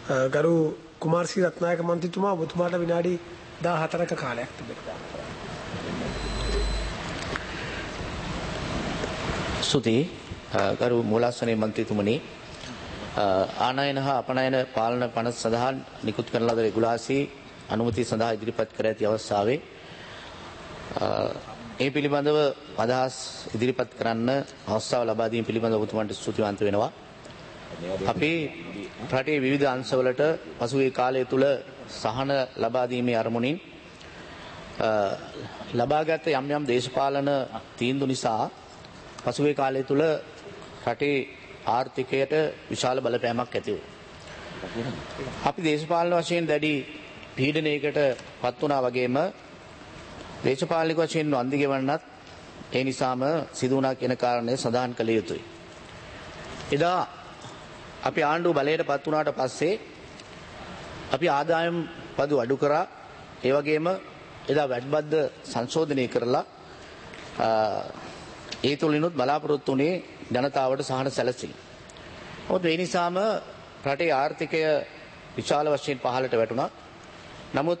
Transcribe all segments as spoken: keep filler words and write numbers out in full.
ගරු කුමාරසිරි රත්නායක මන්ත්‍රීතුමා ඔබතුමාට විනාඩි දාහතරක කාලයක් තිබෙනවා. සුති ගරු මූලාසනයේ මන්ත්‍රීතුමනි, ආනයන හා අපනයන පාලන පනත සඳහා නිකුත් කරන ලද රෙගුලාසි අනුමැතිය සඳහා ඉදිරිපත් කර ඇති අවස්ථාවේ ඒ පිළිබඳව අදහස් ඉදිරිපත් කරන්න අවස්ථාව ලබා දීම පිළිබඳව ඔබතුමන්ට ස්තුතිවන්ත වෙනවා. අපි රටේ විවිධ අංශවලට පසුගිය කාලය තුල සහන ලබා දීමේ අරමුණින් ලබාගත් යම් යම් දේශපාලන තීන්දුව නිසා පසුගිය කාලය තුල රටේ ආර්ථිකයට විශාල බලපෑමක් ඇති වුණා. අපි දේශපාලන වශයෙන් දැඩි පීඩනයකට පත් වුණා වගේම දේශපාලනික වශයෙන් වන්දි ගෙවන්නත් ඒ නිසාම සිදු වුණා කියන කාරණය සඳහන් කළ යුතුයි. එදා අපි ආණ්ඩුව බලයට පත් වුණාට පස්සේ අපි ආදායම් පදු අඩු කරා. ඒ වගේම එදා වැඩබද්ද සංශෝධනය කරලා ඒ තුලිනුත් බලාපොරොත්තු වුණේ ජනතාවට සහන සැලසීම. මොකද ඒ නිසාම රටේ ආර්ථිකය විශාල වශයෙන් පහළට වැටුණා. නමුත්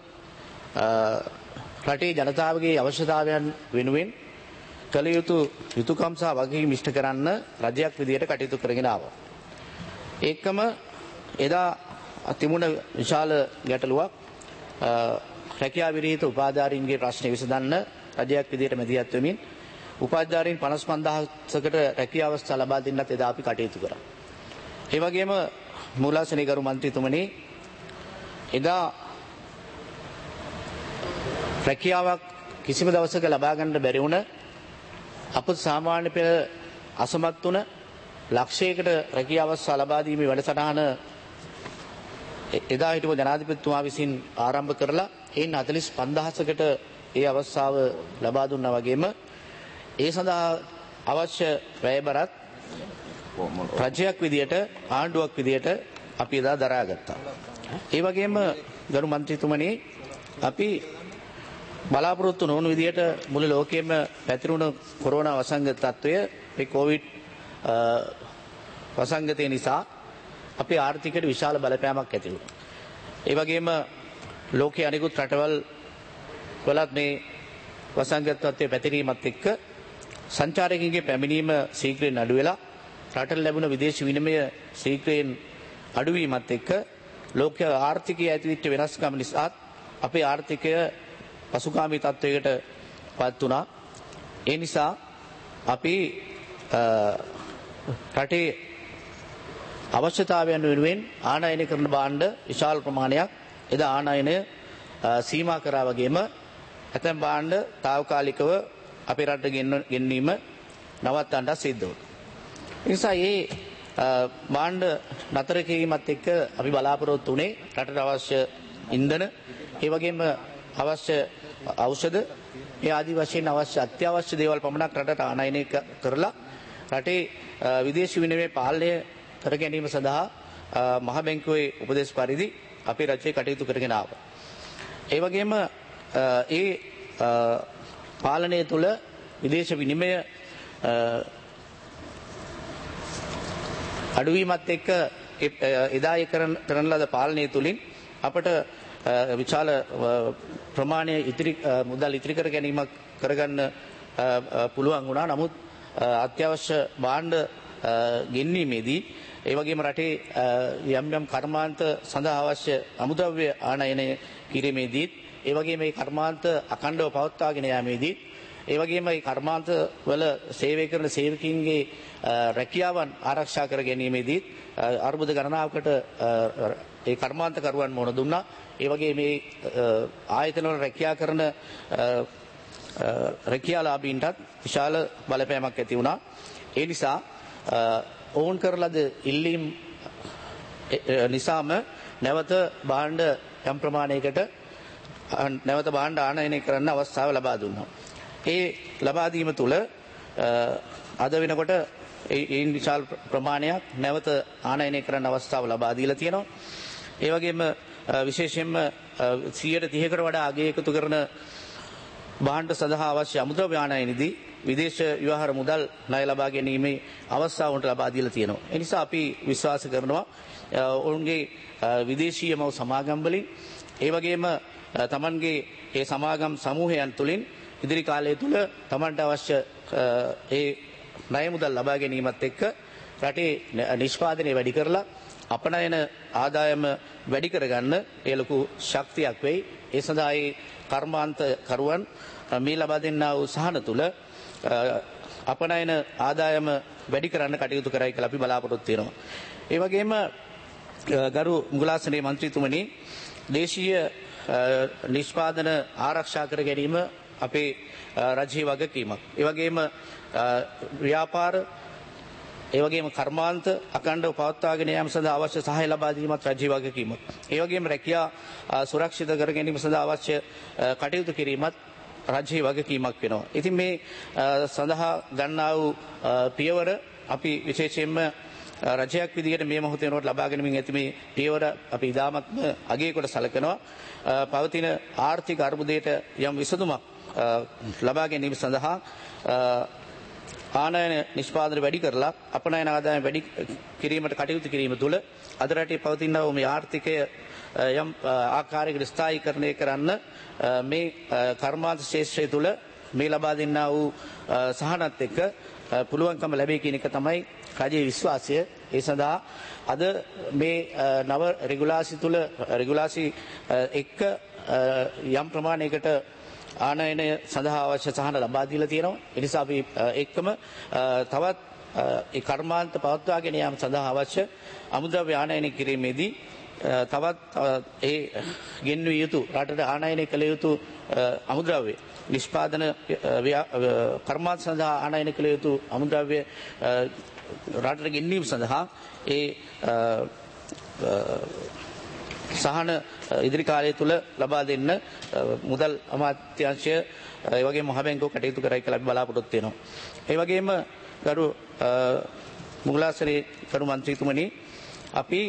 රටේ ජනතාවගේ අවශ්‍යතාවයන් වෙනුවෙන් කළ යුතු යුතුයකම් සහ වගකීම් ඉෂ්ට කරන්න රජයක් විදියට කටයුතු කරගෙන ආවා. ඒකම එදා තිබුණ විශාල ගැටලුවක් රැකියාව විරහිත උපාධාරීන්ගේ ප්‍රශ්න විසඳන්න රජයක් විදියට මැදිහත් වෙමින් උපාධාරීන් පනස් පන්දාහකට රැකියාව අවස්ථා ලබා දෙන්නත් එදා අපි කටයුතු කරා. ඒ වගේම මූලාසනයේ ගරු මන්ත්‍රීතුමනි, එදා රැකියාවක් කිසිම දවසක ලබා ගන්න බැරි වුණ අප සාමාන්‍ය පෙළ අසමත් වුණ ලක්ෂයකට රැකියාව අවස්ථා ලබා දීමේ වැඩසටහන එදා හිටපු ජනාධිපතිතුමා විසින් ආරම්භ කරලා එයින් හතළිස් පන්දාහකට ඒ අවස්ථාව ලබා දුන්නා වගේම ඒ සඳහා අවශ්‍ය වැයබරත් රජයක් විදියට ආණ්ඩුවක් විදියට අපි එදා දරාගත්තා. ඒ වගේම ගරු මන්ත්‍රීතුමනි, අපි බලාපොරොත්තු නොවුණු විදියට මුළු ලෝකෙම පැතිරුණු කොරෝනා වසංගත තත්ත්වය, මේ කොවිඩ් වසංගතය නිසා අපේ ආර්ථිකයට විශාල බලපෑමක් ඇති වුණා. ඒ වගේම ලෝකයේ අනෙකුත් රටවල් වලත් මේ වසංගත තත්ත්වය පැතිරීමත් එක්ක සංචාරකයන්ගේ පැමිණීම ශීඝ්‍රයෙන් අඩු වෙලා රටට ලැබුණ විදේශ විනිමය ශීඝ්‍රයෙන් අඩුවීමත් එක්ක ලෝකීය ආර්ථිකයේ ඇතිවෙච්ච වෙනස්කම් නිසා අපේ ආර්ථිකය පසුගාමී තත්ත්වයකට පත් වුණා. ඒ නිසා අපි රටේ අවශ්‍යතාවයන් වෙනුවෙන් ආනයනය කරන භාණ්ඩ විශාල ප්‍රමාණයක් එදා ආනයනය සීමා කරා වගේම ඇතැම් භාණ්ඩ తాවකාලිකව අපේ රටට ගෙන්වීම නවත්තන්න සිද්ධ වුණා. ඒ නිසා මේ භාණ්ඩ නතර කිරීමත් එක්ක අපි බලාපොරොත්තු වුණේ රටට අවශ්‍ය ඉන්ධන, ඒ වගේම අවශ්‍ය ඖෂධ, මේ ආදි වශයෙන් අවශ්‍ය අත්‍යවශ්‍ය දේවල් පමණක් රටට ආනයනය කරලා රටේ විදේශ විනිමය පාලනය කර ගැනීම සඳහා මහ බැංකුවේ උපදෙස් පරිදි අපේ රජය කටයුතු කරගෙන ආවා. ඒ වගේම ඒ පාලනය තුළ විදේශ විනිමය අඩුවීමත් එක්ක එදා කරන ලද පාලනය තුළින් අපට විශාල ප්‍රමාණය ඉතිරි මුදල් ඉතිරි කර ගැනීමක් කරගන්න පුළුවන් වුණා. නමුත් අත්‍යවශ්‍ය භාණ්ඩ ගෙන්වීමේදී ඒ වගේම රටේ යම් යම් කර්මාන්ත සඳහා අවශ්‍ය අමුද්‍රව්‍ය ආනයනය කිරීමේදී, ඒ වගේම මේ කර්මාන්ත අඛණ්ඩව පවත්වාගෙන යාමේදී, ඒ වගේම මේ කර්මාන්ත වල සේවය කරන සේවකීන්ගේ රැකියාවන් ආරක්ෂා කර ගැනීමේදී අර්බුද ගණනාවකට ඒ කර්මාන්තකරුවන් මොන දුන්නා. ඒ වගේ මේ ආයතන වල රැකියා කරන රැකියාලාභීන්ටත් විශාල බලපෑමක් ඇති වුණා. ඒ නිසා ඔවුන් කරලද ඉල්ලීම් නිසාම නැවත භාණ්ඩ යම් ප්‍රමාණයකට නැවත භාණ්ඩ ආනයනය කරන්න අවස්ථාව ලබා දුන්නා. ඒ ලබා දීම තුළ අද වෙනකොට ඒ විශාල ප්‍රමාණයක් නැවත ආනයනය කරන්න අවස්ථාව ලබා දීලා තියෙනවා. ඒ වගේම විශේෂයෙන්ම සියයට තිහකට වඩා අගය එකතු කරන භාණ්ඩ සඳහා අවශ්‍ය අමුද්‍රව්‍ය ආනයනයේදී විදේශ ව්‍යවහාර මුදල් ණය ලබා ගැනීමේ අවස්ථාව උන්ට ලබා දීලා තියෙනවා. ඒ නිසා අපි විශ්වාස කරනවා ඔවුන්ගේ විදේශීය මව් සමාගම් වලින් ඒ වගේම තමන්ගේ ඒ සමාගම් සමූහයන් තුලින් ඉදිරි කාලය තුල තමන්ට අවශ්‍ය ඒ ණය මුදල් ලබා ගැනීමත් එක්ක රටේ නිෂ්පාදනය වැඩි කරලා අපනයන ආදායම වැඩි කරගන්න ඒ ලොකු ශක්තියක් වෙයි. ඒ සඳහා ඒ කර්මාන්ත කරුවන් මේ ලබා දෙන්නා වූ සහන තුල අපනයන ආදායම වැඩි කරන්න කටයුතු කරයි කියලා අපි බලාපොරොත්තු වෙනවා. ඒ වගේම ගරු මුගලාසනයේ මන්ත්‍රීතුමනි දේශීය නිෂ්පාදන ආරක්ෂා කර ගැනීම අපේ රජයේ වගකීමක්. ඒ වගේම ව්‍යාපාර ඒ වගේම කර්මාන්ත අඛණ්ඩව පවත්වාගෙන යාම සඳහා අවශ්‍ය සහාය ලබා දීමත් රජයේ වගකීමක්. ඒ වගේම රැකියා සුරක්ෂිත කර ගැනීම සඳහා අවශ්‍ය කටයුතු කිරීමත් රජයේ වගකීමක් වෙනවා. ඉතින් මේ සඳහා ගන්නා වූ පියවර අපි විශේෂයෙන්ම රජයක් විදිහට මේ මොහොතේ නෝට ලබා ගැනීමෙන් ඇති මේ පියවර අපි ඉදාමත්ම අගය කොට සැලකනවා. පවතින ආර්ථික අර්බුදයට යම් විසඳුමක් ලබා ගැනීම සඳහා ආනයන නිෂ්පාදන වැඩි කරලා අපනයන ආදායම වැඩි කිරීමට කටයුතු කිරීම තුළ අද රටේ පවතින මේ ආර්ථිකය යම් ආකාරයකට ස්ථායීකරණය කරන්න මේ කර්මාන්ත ශේෂ්ත්‍රය තුළ මේ ලබා දෙන්නා වූ සහනත් එක්ක පුළුවන්කම ලැබේ කියන එක තමයි රජයේ විශ්වාසය. ඒ සඳහා අද මේ නව රෙගුලාසි තුළ රෙගුලාසි එක්ක යම් ප්‍රමාණයකට ආනයනය සඳහා අවශ්‍ය සහන ලබා දීලා තියෙනවා. ඒ නිසා අපි එක්කම තවත් ඒ කර්මාන්ත පවත්වාගෙන යාම සඳහා අවශ්‍ය අමුද්‍රව්‍ය ආනයනය කිරීමේදී තවත් ඒ ගෙන්විය යුතු රටට ආනයනය කළ යුතු අමුද්‍රව්‍ය නිෂ්පාදන කර්මාන්ත සඳහා ආනයනය කළ යුතු අමුද්‍රව්‍ය රටට ගෙන්වීම සඳහා ඒ සහන ඉදිරි කාලය තුල ලබා දෙන්න මුදල් අමාත්‍යාංශය ඒ වගේම මහ බැංකුව කටයුතු කරයි කියලා අපි බලාපොරොත්තු වෙනවා. ඒ වගේම ගරු මුගලාසරේ කරු මන්ත්‍රීතුමනි අපි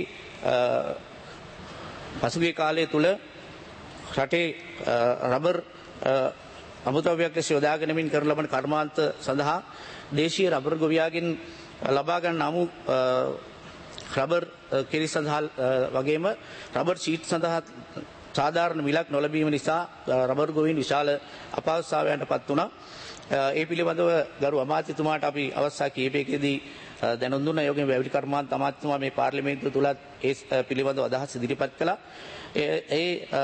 පසුගිය කාලය තුල රටේ රබර් අමුද්‍රව්‍යයක් ලෙස යොදාගෙන මින් කරන ලබන කර්මාන්ත සඳහා දේශීය රබර් ගොවියාගෙන් ලබා ගන්න අමු රබර් කිරි සඳහා වගේම රබර් ෂීට් සඳහා සාධාරණ මිලක් නොලැබීම නිසා රබර් ගොවීන් විශාල අපහසුතාවයන්ට පත් වුණා. ඒ පිළිබඳව ගරු අමාත්‍යතුමාට අපි අවස්ථා කිහිපයකදී දැනුම් දුන්නා. ඒ වගේම වැවිලි කර්මාන්ත අමාත්‍යතුමා මේ පාර්ලිමේන්තුව තුලත් ඒ පිළිබඳව අදහස් ඉදිරිපත් කළා. ඒ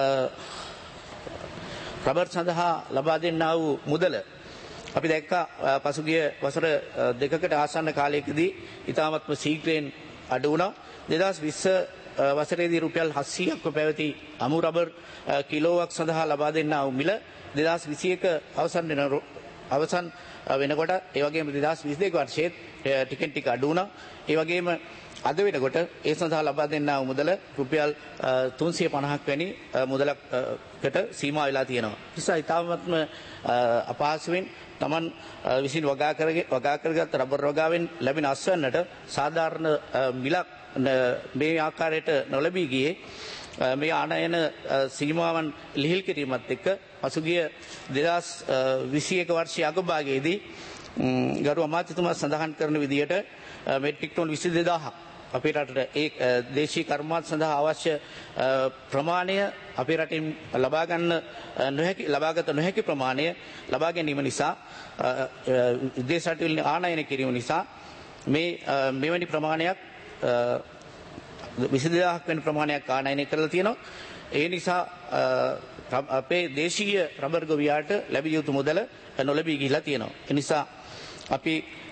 රබර් සඳහා ලබා දෙන්නා වූ මුදල අපි දැක්කා පසුගිය වසර දෙකකට ආසන්න කාලයකදී ඉතාමත්ම ශීඝ්‍රයෙන් අඩු වුණා. දෙදහස් විස්ස වසරේදී රුපියල් හත්සීයක්ව පැවති අමු රබර් කිලෝවක් සඳහා ලබා දෙන්නා වූ මිල දෙදහස් විසියක අවසන් වෙන අවසන් වෙනකොට ඒ වගේම දෙදහස් විසිදෙක වර්ෂයේ ටිකෙන් ටික අඩු වුණා. ඒ වගේම අද වෙනකොට ඒ සඳහා ලබා දෙන්නා වූ මුදල රුපියල් තුන්සිය පනහක් වැනි මුදලකට සීමා වෙලා තියෙනවා. නිසා ඉතාමත්ම අපහසුවෙන් තමන් විසින් වගා කරගෙන වගා කරගත් රබර් වගාවෙන් ලැබෙන අස්වැන්නට සාධාරණ මිලක් මේ ආකාරයට නොලැබී ගියේ මේ ආනයන සීමාවන් ලිහිල් කිරීමත් එක්ක පසුගිය දෙදහස් විසියක වර්ෂයේ අගභාගයේදී ගරු අමාත්‍යතුමා සඳහන් කරන විදිහට මෙට්‍රික් ටන් විසි දෙදාහක් අපේ රටට ඒ දේශීය කර්මාන්ත සඳහා අවශ්‍ය ප්‍රමාණය අපේ රටින් ලබා ගන්න නොහැකි ලබාගත නොහැකි ප්‍රමාණය ලබා ගැනීම නිසා විදේශ රටවලින් ආනයන කිරීම නිසා මේ මෙවැනි ප්‍රමාණයක් විසි දෙදාහක් වෙන ප්‍රමාණයක් ආනයනය කරලා තියෙනවා. ඒ නිසා අපේ දේශීය රබර් ගොවියාට ලැබිය යුතු මුදල නොලැබී ගිහිලා තියෙනවා. ඒ නිසා අපි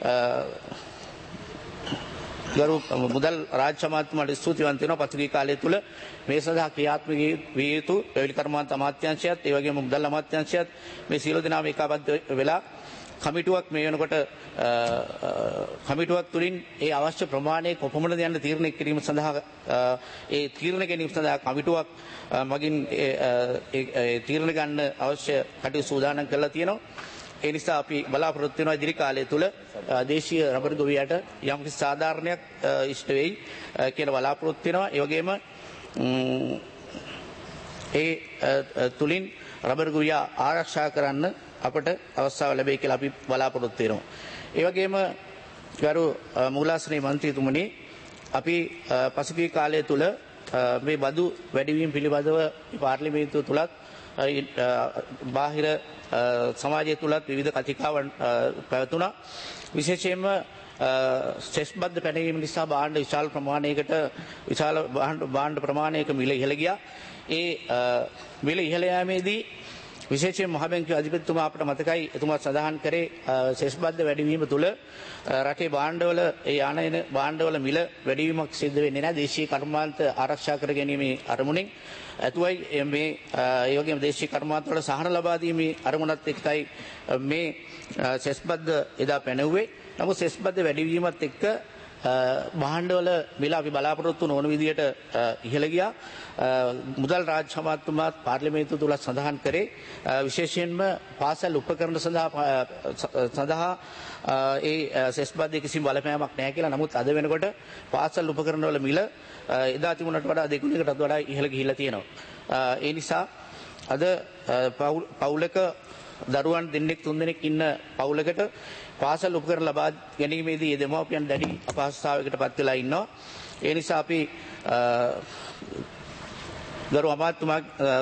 ගරු මුදල් රාජ්‍ය අමාත්‍යතුමාට ස්තුතිවන්ත වෙනවා. පසුගිය කාලය තුල මේ සඳහා ක්‍රියාත්මක විය යුතු වැවිලි කර්මාන්ත අමාත්‍යාංශයත් ඒ වගේම මුදල් අමාත්‍යාංශයත් මේ සියලු දෙනාම ඒකාබද්ධ වෙලා කමිටුවක් මේ වෙනකොට කමිටුවක් තුලින් ඒ අවශ්‍ය ප්‍රමාණය කොපමණද යන්න තීරණය කිරීම සඳහා ඒ තීරණ ගැනීම සඳහා කමිටුවක් මගින් ඒ තීරණ ගන්න අවශ්‍ය කටයුතු සූදානම් කරලා තියෙනවා. ඒ නිසා අපි බලාපොරොත්තු වෙනවා ඉදිරි කාලය තුල දේශීය රබර් ගොවියට යම් කිසි සාධාරණයක් ඉෂ්ට වෙයි කියලා බලාපොරොත්තු වෙනවා. ඒ වගේම ඒ තුලින් රබර් ගොවියා ආරක්ෂා කරන්න අපට අවස්ථාව ලැබෙයි කියලා අපි බලාපොරොත්තු වෙනවා. ඒ වගේම ගරු මූලාශ්‍රී මන්ත්‍රීතුමනි අපි පසුගිය කාලය තුල මේ බදු වැඩිවීම පිළිබඳව පාර්ලිමේන්තුව තුලත් බාහිර සමාජය තුලත් විවිධ කතිකාවන් පැවතුණා. විශේෂයෙන්ම සෙස් බද්ධ පැනවීම නිසා භාණ්ඩ විශාල ප්‍රමාණයකට විශාල භාණ්ඩ ප්‍රමාණයක මිල ඉහළ ගියා. ඒ මිල ඉහළ යාමේදී විශේෂයෙන් මහ බැංකුවේ අධිපතිතුමා අපට මතකයි එතුමා සඳහන් කරේ සෙස් බද්ධ වැඩිවීම තුළ රටේ භාණ්ඩවල ඒ ආනයන භාණ්ඩවල මිල වැඩිවීමක් සිද්ධ වෙන්නේ නැහැ. දේශීය කර්මාන්ත ආරක්ෂා කර ගැනීමේ අරමුණින් ඇතුවයි මේ ඒ වගේම දේශීය කර්මාන්ත වල සහන ලබා දීමේ අරමුණත් එක්කයි මේ සෙස් බද්ධ එදා පැනෙව්වේ. නමුත් සෙස් බද්ධ වැඩිවීමත් එක්ක භාණ්ඩවල මිල අපි බලාපොරොත්තු නොවන විදිහට ඉහළ ගියා. මුදල් රාජ්‍ය අමාත්‍යතුමාත් පාර්ලිමේන්තුව තුල සඳහන් කරේ විශේෂයෙන්ම පාසල් උපකරණ සඳහා සඳහා ඒ සෙස් බද්ධ කිසිම බලපෑමක් නැහැ කියලා. නමුත් අද වෙනකොට පාසල් උපකරණ වල මිල එදා තිබුණට වඩා දෙගුණයකටත් වඩා ඉහළ ගිහිල්ලා තියෙනවා. ඒ නිසා අද පවුලක දරුවන් දෙන්නෙක් තුන් දෙනෙක් ඉන්න පවුලකට පාසල් උපකරණ ලබා ගැනීමේදී දෙමාපියන් දැඩි අපහසුතාවයකට පත් වෙලා ඉන්නවා. ඒ නිසා අපි ගරු අමාත්‍යතුමා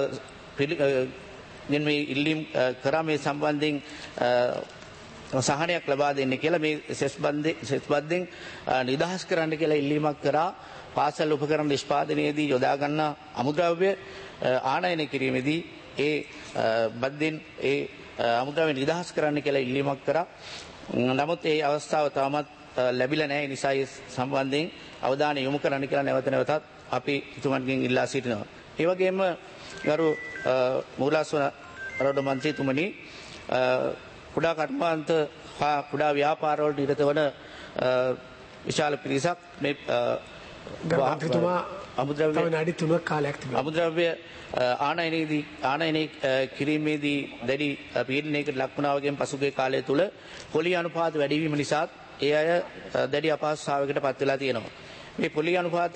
ගෙන් මේ ඉල්ලීම් කරා මේ සම්බන්ධයෙන් සහනයක් ලබා දෙන්න කියලා මේ සෙස් බන්දේ සෙස් බද්දෙන් නිදහස් කරන්න කියලා ඉල්ලීමක් කරා. පාසල් උපකරණ නිෂ්පාදනයේදී යොදා ගන්න අමුද්‍රව්‍ය ආනයනය කිරීමේදී ඒ බද්දෙන් ඒ අමුද්‍රව්‍ය නිදහස් කරන්න කියලා ඉල්ලීමක් කරා. නමුත් ඒ අවස්ථාව තාමත් ලැබිලා නැහැ. නිසා ඒ සම්බන්ධයෙන් අවධානය යොමු කරන්න කියලා නැවත නැවතත් අපි එතුමන්ගෙන් ඉල්ලා සිටිනවා. ඒ වගේම ගරු මූලාශ්‍ර රෝඩ මන්ත්‍රීතුමනි කුඩා කර්මාන්ත හා කුඩා ව්‍යාපාරවලට නිරත වන විශාල පිරිසක් මේ මන්ත්‍රීතුමා අමුද්‍රව්‍ය විනාඩි තුනක කාලයක් තිබෙනවා. අමුද්‍රව්‍ය ආනයනයේදී ආනයනය කිරීමේදී දැඩි පීඩනයකට ලක් වුණා වගේම පසුගිය කාලය තුල පොලි අනුපාත වැඩි වීම නිසා ඒ අය දැඩි අපහසුතාවයකට පත් වෙලා තියෙනවා. මේ පොලි අනුපාත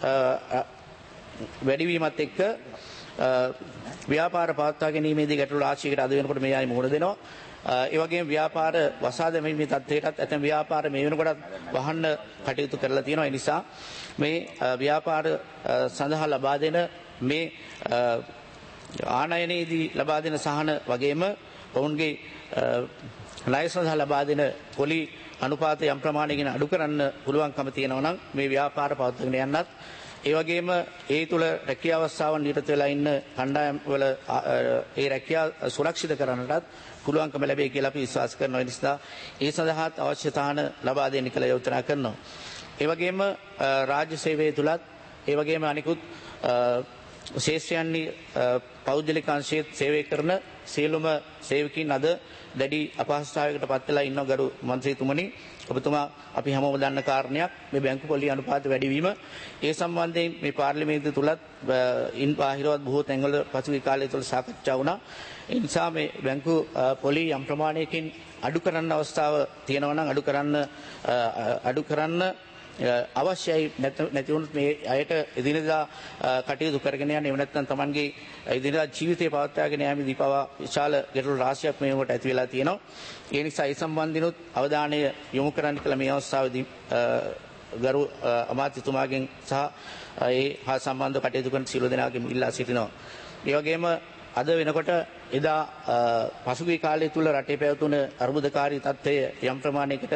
වැඩිවීමත් එක්ක ව්‍යාපාර පවත්වා ගැනීමේදී ගැටලු රාශියකට අද වෙනකොට මේ අය මුහුණ දෙනවා. ඒ වගේම ව්‍යාපාර වසා දැමීමේ තත්ත්වයටත් ඇතැම් ව්‍යාපාර මේ වෙනකොටත් වහන්න කටයුතු කරලා තියෙනවා. ඒ නිසා මේ ව්‍යාපාර සඳහා ලබා දෙන මේ ආනයනයේදී ලබා දෙන සහන වගේම ඔවුන්ගේ ණය සඳහා ලබා දෙන පොලි අනුපාත යම් ප්‍රමාණයකින් අඩු කරන්න පුළුවන්කම තියෙනවා නම් මේ ව්‍යාපාර පවත්වාගෙන යන්නත් ඒ වගේම ඒ තුල රැකියාව අවස්ථාවන් නිරත වෙලා ඉන්න කණ්ඩායම් වල ඒ රැකියාව සුරක්ෂිත කරන්නටත් පුළුවන්කම ලැබෙයි කියලා අපි විශ්වාස කරනවා. ඒ නිසා ඒ සඳහාත් අවශ්‍ය තාන ලබා දෙන්න කියලා යෝජනා කරනවා. ඒ වගේම රාජ්‍ය සේවයේ තුලත් ඒ වගේම අනිකුත් ශේෂ්ත්‍රයන්හි පෞද්ගලික අංශයේ සේවය කරන සියලුම සේවකීන් අද දැඩි අපහසුතාවයකට පත් වෙලා ඉන්නවා. ගරු මන්ත්‍රීතුමනි, ඔබතුමා අපි හැමෝම දන්න කාරණයක් මේ බැංකු පොලි අනුපාත වැඩිවීම. ඒ සම්බන්ධයෙන් මේ පාර්ලිමේන්තුව තුලත් ඉන් බාහිරවත් බොහෝ තැන්වල පසුගිය කාලය තුල සාකච්ඡා වුණා. ඒ නිසා මේ බැංකු පොලි යම් ප්‍රමාණයකින් අඩු කරන්න අවස්ථාව තියෙනවා නම් අඩු කරන්න අඩු කරන්න අවශ්‍යයි. නැති වුණොත් මේ අයට එදිනෙදා කටයුතු කරගෙන යන්න එහෙම නැත්නම් Tamanගේ එදිනෙදා ජීවිතේ පවත්වාගෙන යාමේදී පවා විශාල ගැටලු රාශියක් මේකට ඇති වෙලා තියෙනවා. ඒ නිසා ඒ සම්බන්ධිනුත් අවධානය යොමු කරන්න කියලා මේ අවස්ථාවේදී ගරු අමාත්‍යතුමාගෙන් සහ ඒ හා සම්බන්ධ කටයුතු කරන සියලු දෙනාගෙන් ඉල්ලා සිටිනවා. ඒ වගේම අද වෙනකොට එදා පසුගිය කාලය තුල රටේ පැවතුන අර්බුදකාරී තත්ත්වය යම් ප්‍රමාණයකට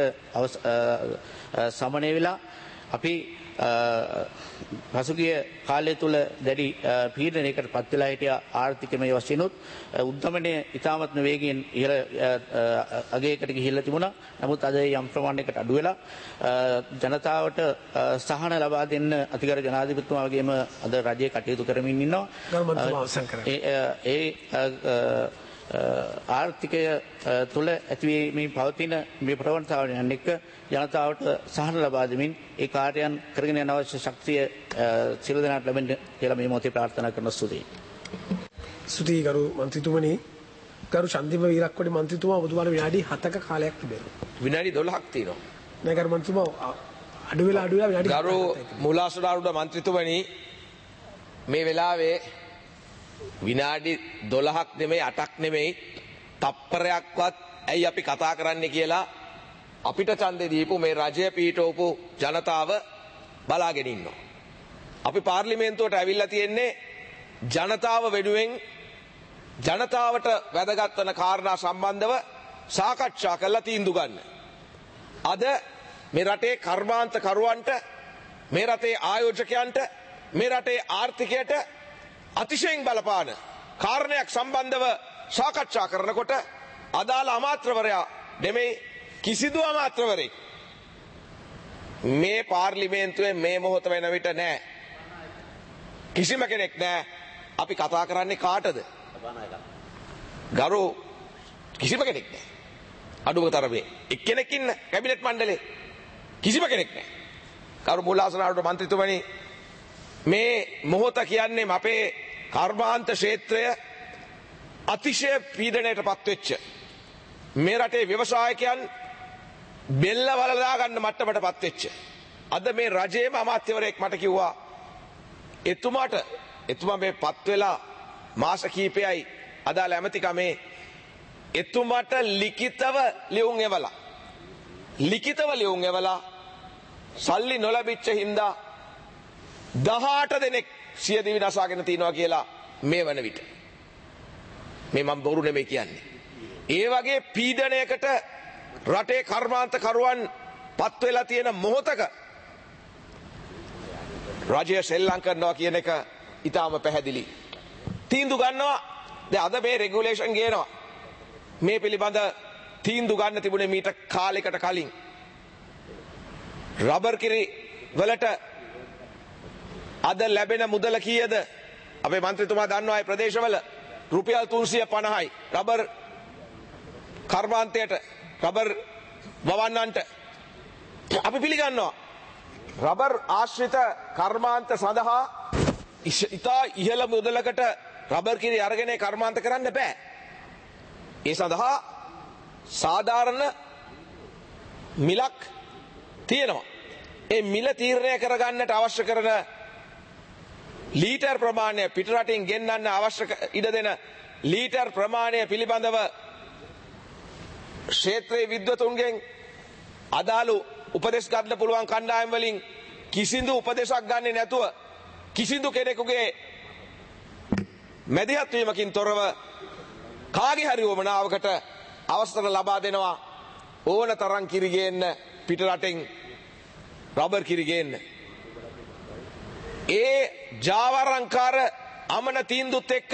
සමනය වෙලා අපි පසුගිය කාලය තුල දැඩි පීඩනයකට පත් වෙලා හිටිය ආර්ථිකමය වශයෙන්ුත් උද්දමනය ඉතාමත්ම වේගයෙන් ඉහළ අගයකට ගිහිල්ලා තිබුණා. නමුත් අද යම් ප්‍රමාණයකට අඩු වෙලා ජනතාවට සහන ලබා දෙන්න අතිගර ජනාධිපතිතුමා වගේම අද රජයේ කටයුතු කරමින් ඉන්නවා. ඒ ආර්ථිකය තුළ ඇතිවීමේ පවතින මේ ප්‍රවණතාවයන් එක්ක ජනතාවට සහන ලබා දෙමින් ඒ කාර්යයන් කරගෙන යන අවශ්‍ය ශක්තිය සියලු දෙනාට ලැබෙන්න කියලා මේ මොහොතේ ප්‍රාර්ථනා කරන ස්තුතියි. ස්තුතියි ගරු මන්ත්‍රීතුමනි. ගරු චන්දිම වීරක්කොඩි මන්ත්‍රීතුමා ඔබතුමාට විනාඩි හතක කාලයක් තිබෙනවා. විනාඩි දොළහක් තියෙනවා. නෑ ගරු මන්ත්‍රීතුමා අඩු වෙලා අඩු වෙලා විනාඩි ගරු මූලාශ්‍රාරූඪ මන්ත්‍රීතුමනි මේ වෙලාවේ විනාඩි දොළහක් නෙමෙයි අටක් නෙමෙයි තප්පරයක්වත් ඇයි අපි කතා කරන්නේ කියලා අපිට ඡන්දේ දීපු මේ රජය පීඨවපු ජනතාව බලාගෙන ඉන්නවා. අපි පාර්ලිමේන්තුවට ඇවිල්ලා තියෙන්නේ ජනතාව වෙනුවෙන් ජනතාවට වැදගත් වන කාරණා සම්බන්ධව සාකච්ඡා කරලා තීන්දුව ගන්න. අද මේ රටේ කර්මාන්ත කරුවන්ට, මේ රටේ ආයෝජකයන්ට, මේ රටේ ආර්ථිකයට අතිශයින් බලපාන කාරණයක් සම්බන්ධව සාකච්ඡා කරනකොට අදාළ අමාත්‍යවරයා නෙමෙයි කිසිදු අමාත්‍යවරයෙක් මේ පාර්ලිමේන්තුවේ මේ මොහොත වෙන විට නෑ. කිසිම කෙනෙක් නෑ. අපි කතා කරන්නේ කාටද? ගරු කිසිම කෙනෙක් නෑ. අඩුම තරමේ එක්කෙනෙක් ඉන්න කැබිනට් මණ්ඩලේ කිසිම කෙනෙක් නෑ. ගරු මූලාසනාවට මන්ත්‍රීතුමනි, මේ මොහොත කියන්නේ අපේ කර්මාන්ත ක්ෂේත්‍රය අතිශය පීඩනයට පත්වෙච්ච, මේ රටේ ව්‍යවසායකයන් බෙල්ල වලදා ගන්න මට්ටමට පත්වෙච්ච, අද මේ රජයේම අමාත්‍යවරයෙක් මට කිව්වා එතුමාට එතුමා මේ පත් වෙලා මාස කීපයයි අදාළ ඇමතිකමේ එතුමාට ලිඛිතව ලියුම් එවලා ලිඛිතව ලියුම් එවලා සල්ලි නොලැබිච්ච හින්දා දහඅට දෙනෙක් සිය දිවි නසාගෙන තියනවා කියලා මේ වන විට. මේ මම බොරු නෙමෙයි කියන්නේ. ඒ වගේ පීඩනයකට රටේ කර්මාන්ත කරුවන් පත් වෙලා තියෙන මොහොතක රජය සෙල්ලම් කරනවා කියන එක ඊටාම පැහැදිලි. තීන්දුව ගන්නවා. දැන් අද මේ රෙගුලේෂන් ගේනවා. මේ පිළිබඳ තීන්දුව ගන්න තිබුණේ මීට කාලයකට කලින්. රබර් කිරි වලට අද ලැබෙන මුදල කීයද? අපේ මන්ත්‍රීතුමා දන්නවා ඒ ප්‍රදේශවල රුපියල් තුන්සිය පනහයි රබර් කර්මාන්තයට, රබර් වවන්නන්ට. අපි පිළිගන්නවා රබර් ආශ්‍රිත කර්මාන්ත සඳහා ඉතා ඉහළ මුදලකට රබර් කිරි අරගෙන කර්මාන්ත කරන්න බෑ. ඒ සඳහා සාධාරණ මිලක් තියෙනවා. ඒ මිල තීරණය කරගන්නට අවශ්‍ය කරන ලීටර් ප්‍රමාණය, පිටරටින් ගෙන්නන්න අවශ්‍ය ඉඩ දෙන ලීටර් ප්‍රමාණය පිළිබඳව ක්ෂේත්‍රයේ විද්වතුන්ගෙන් අදාළ උපදෙස් ගන්න පුළුවන් කණ්ඩායම් වලින් කිසිදු උපදේශක් ගන්නේ නැතුව කිසිදු කෙනෙකුගේ මැදිහත් වීමකින් තොරව කාගේ හරි වමනාවකට අවස්ථර ලබා දෙනවා ඕන තරම් කිරි ගේන්න, පිටරටින් රබර් කිරි ගේන්න. ඒ ජාවාරංකාර අමන තීන්දුවත් එක්ක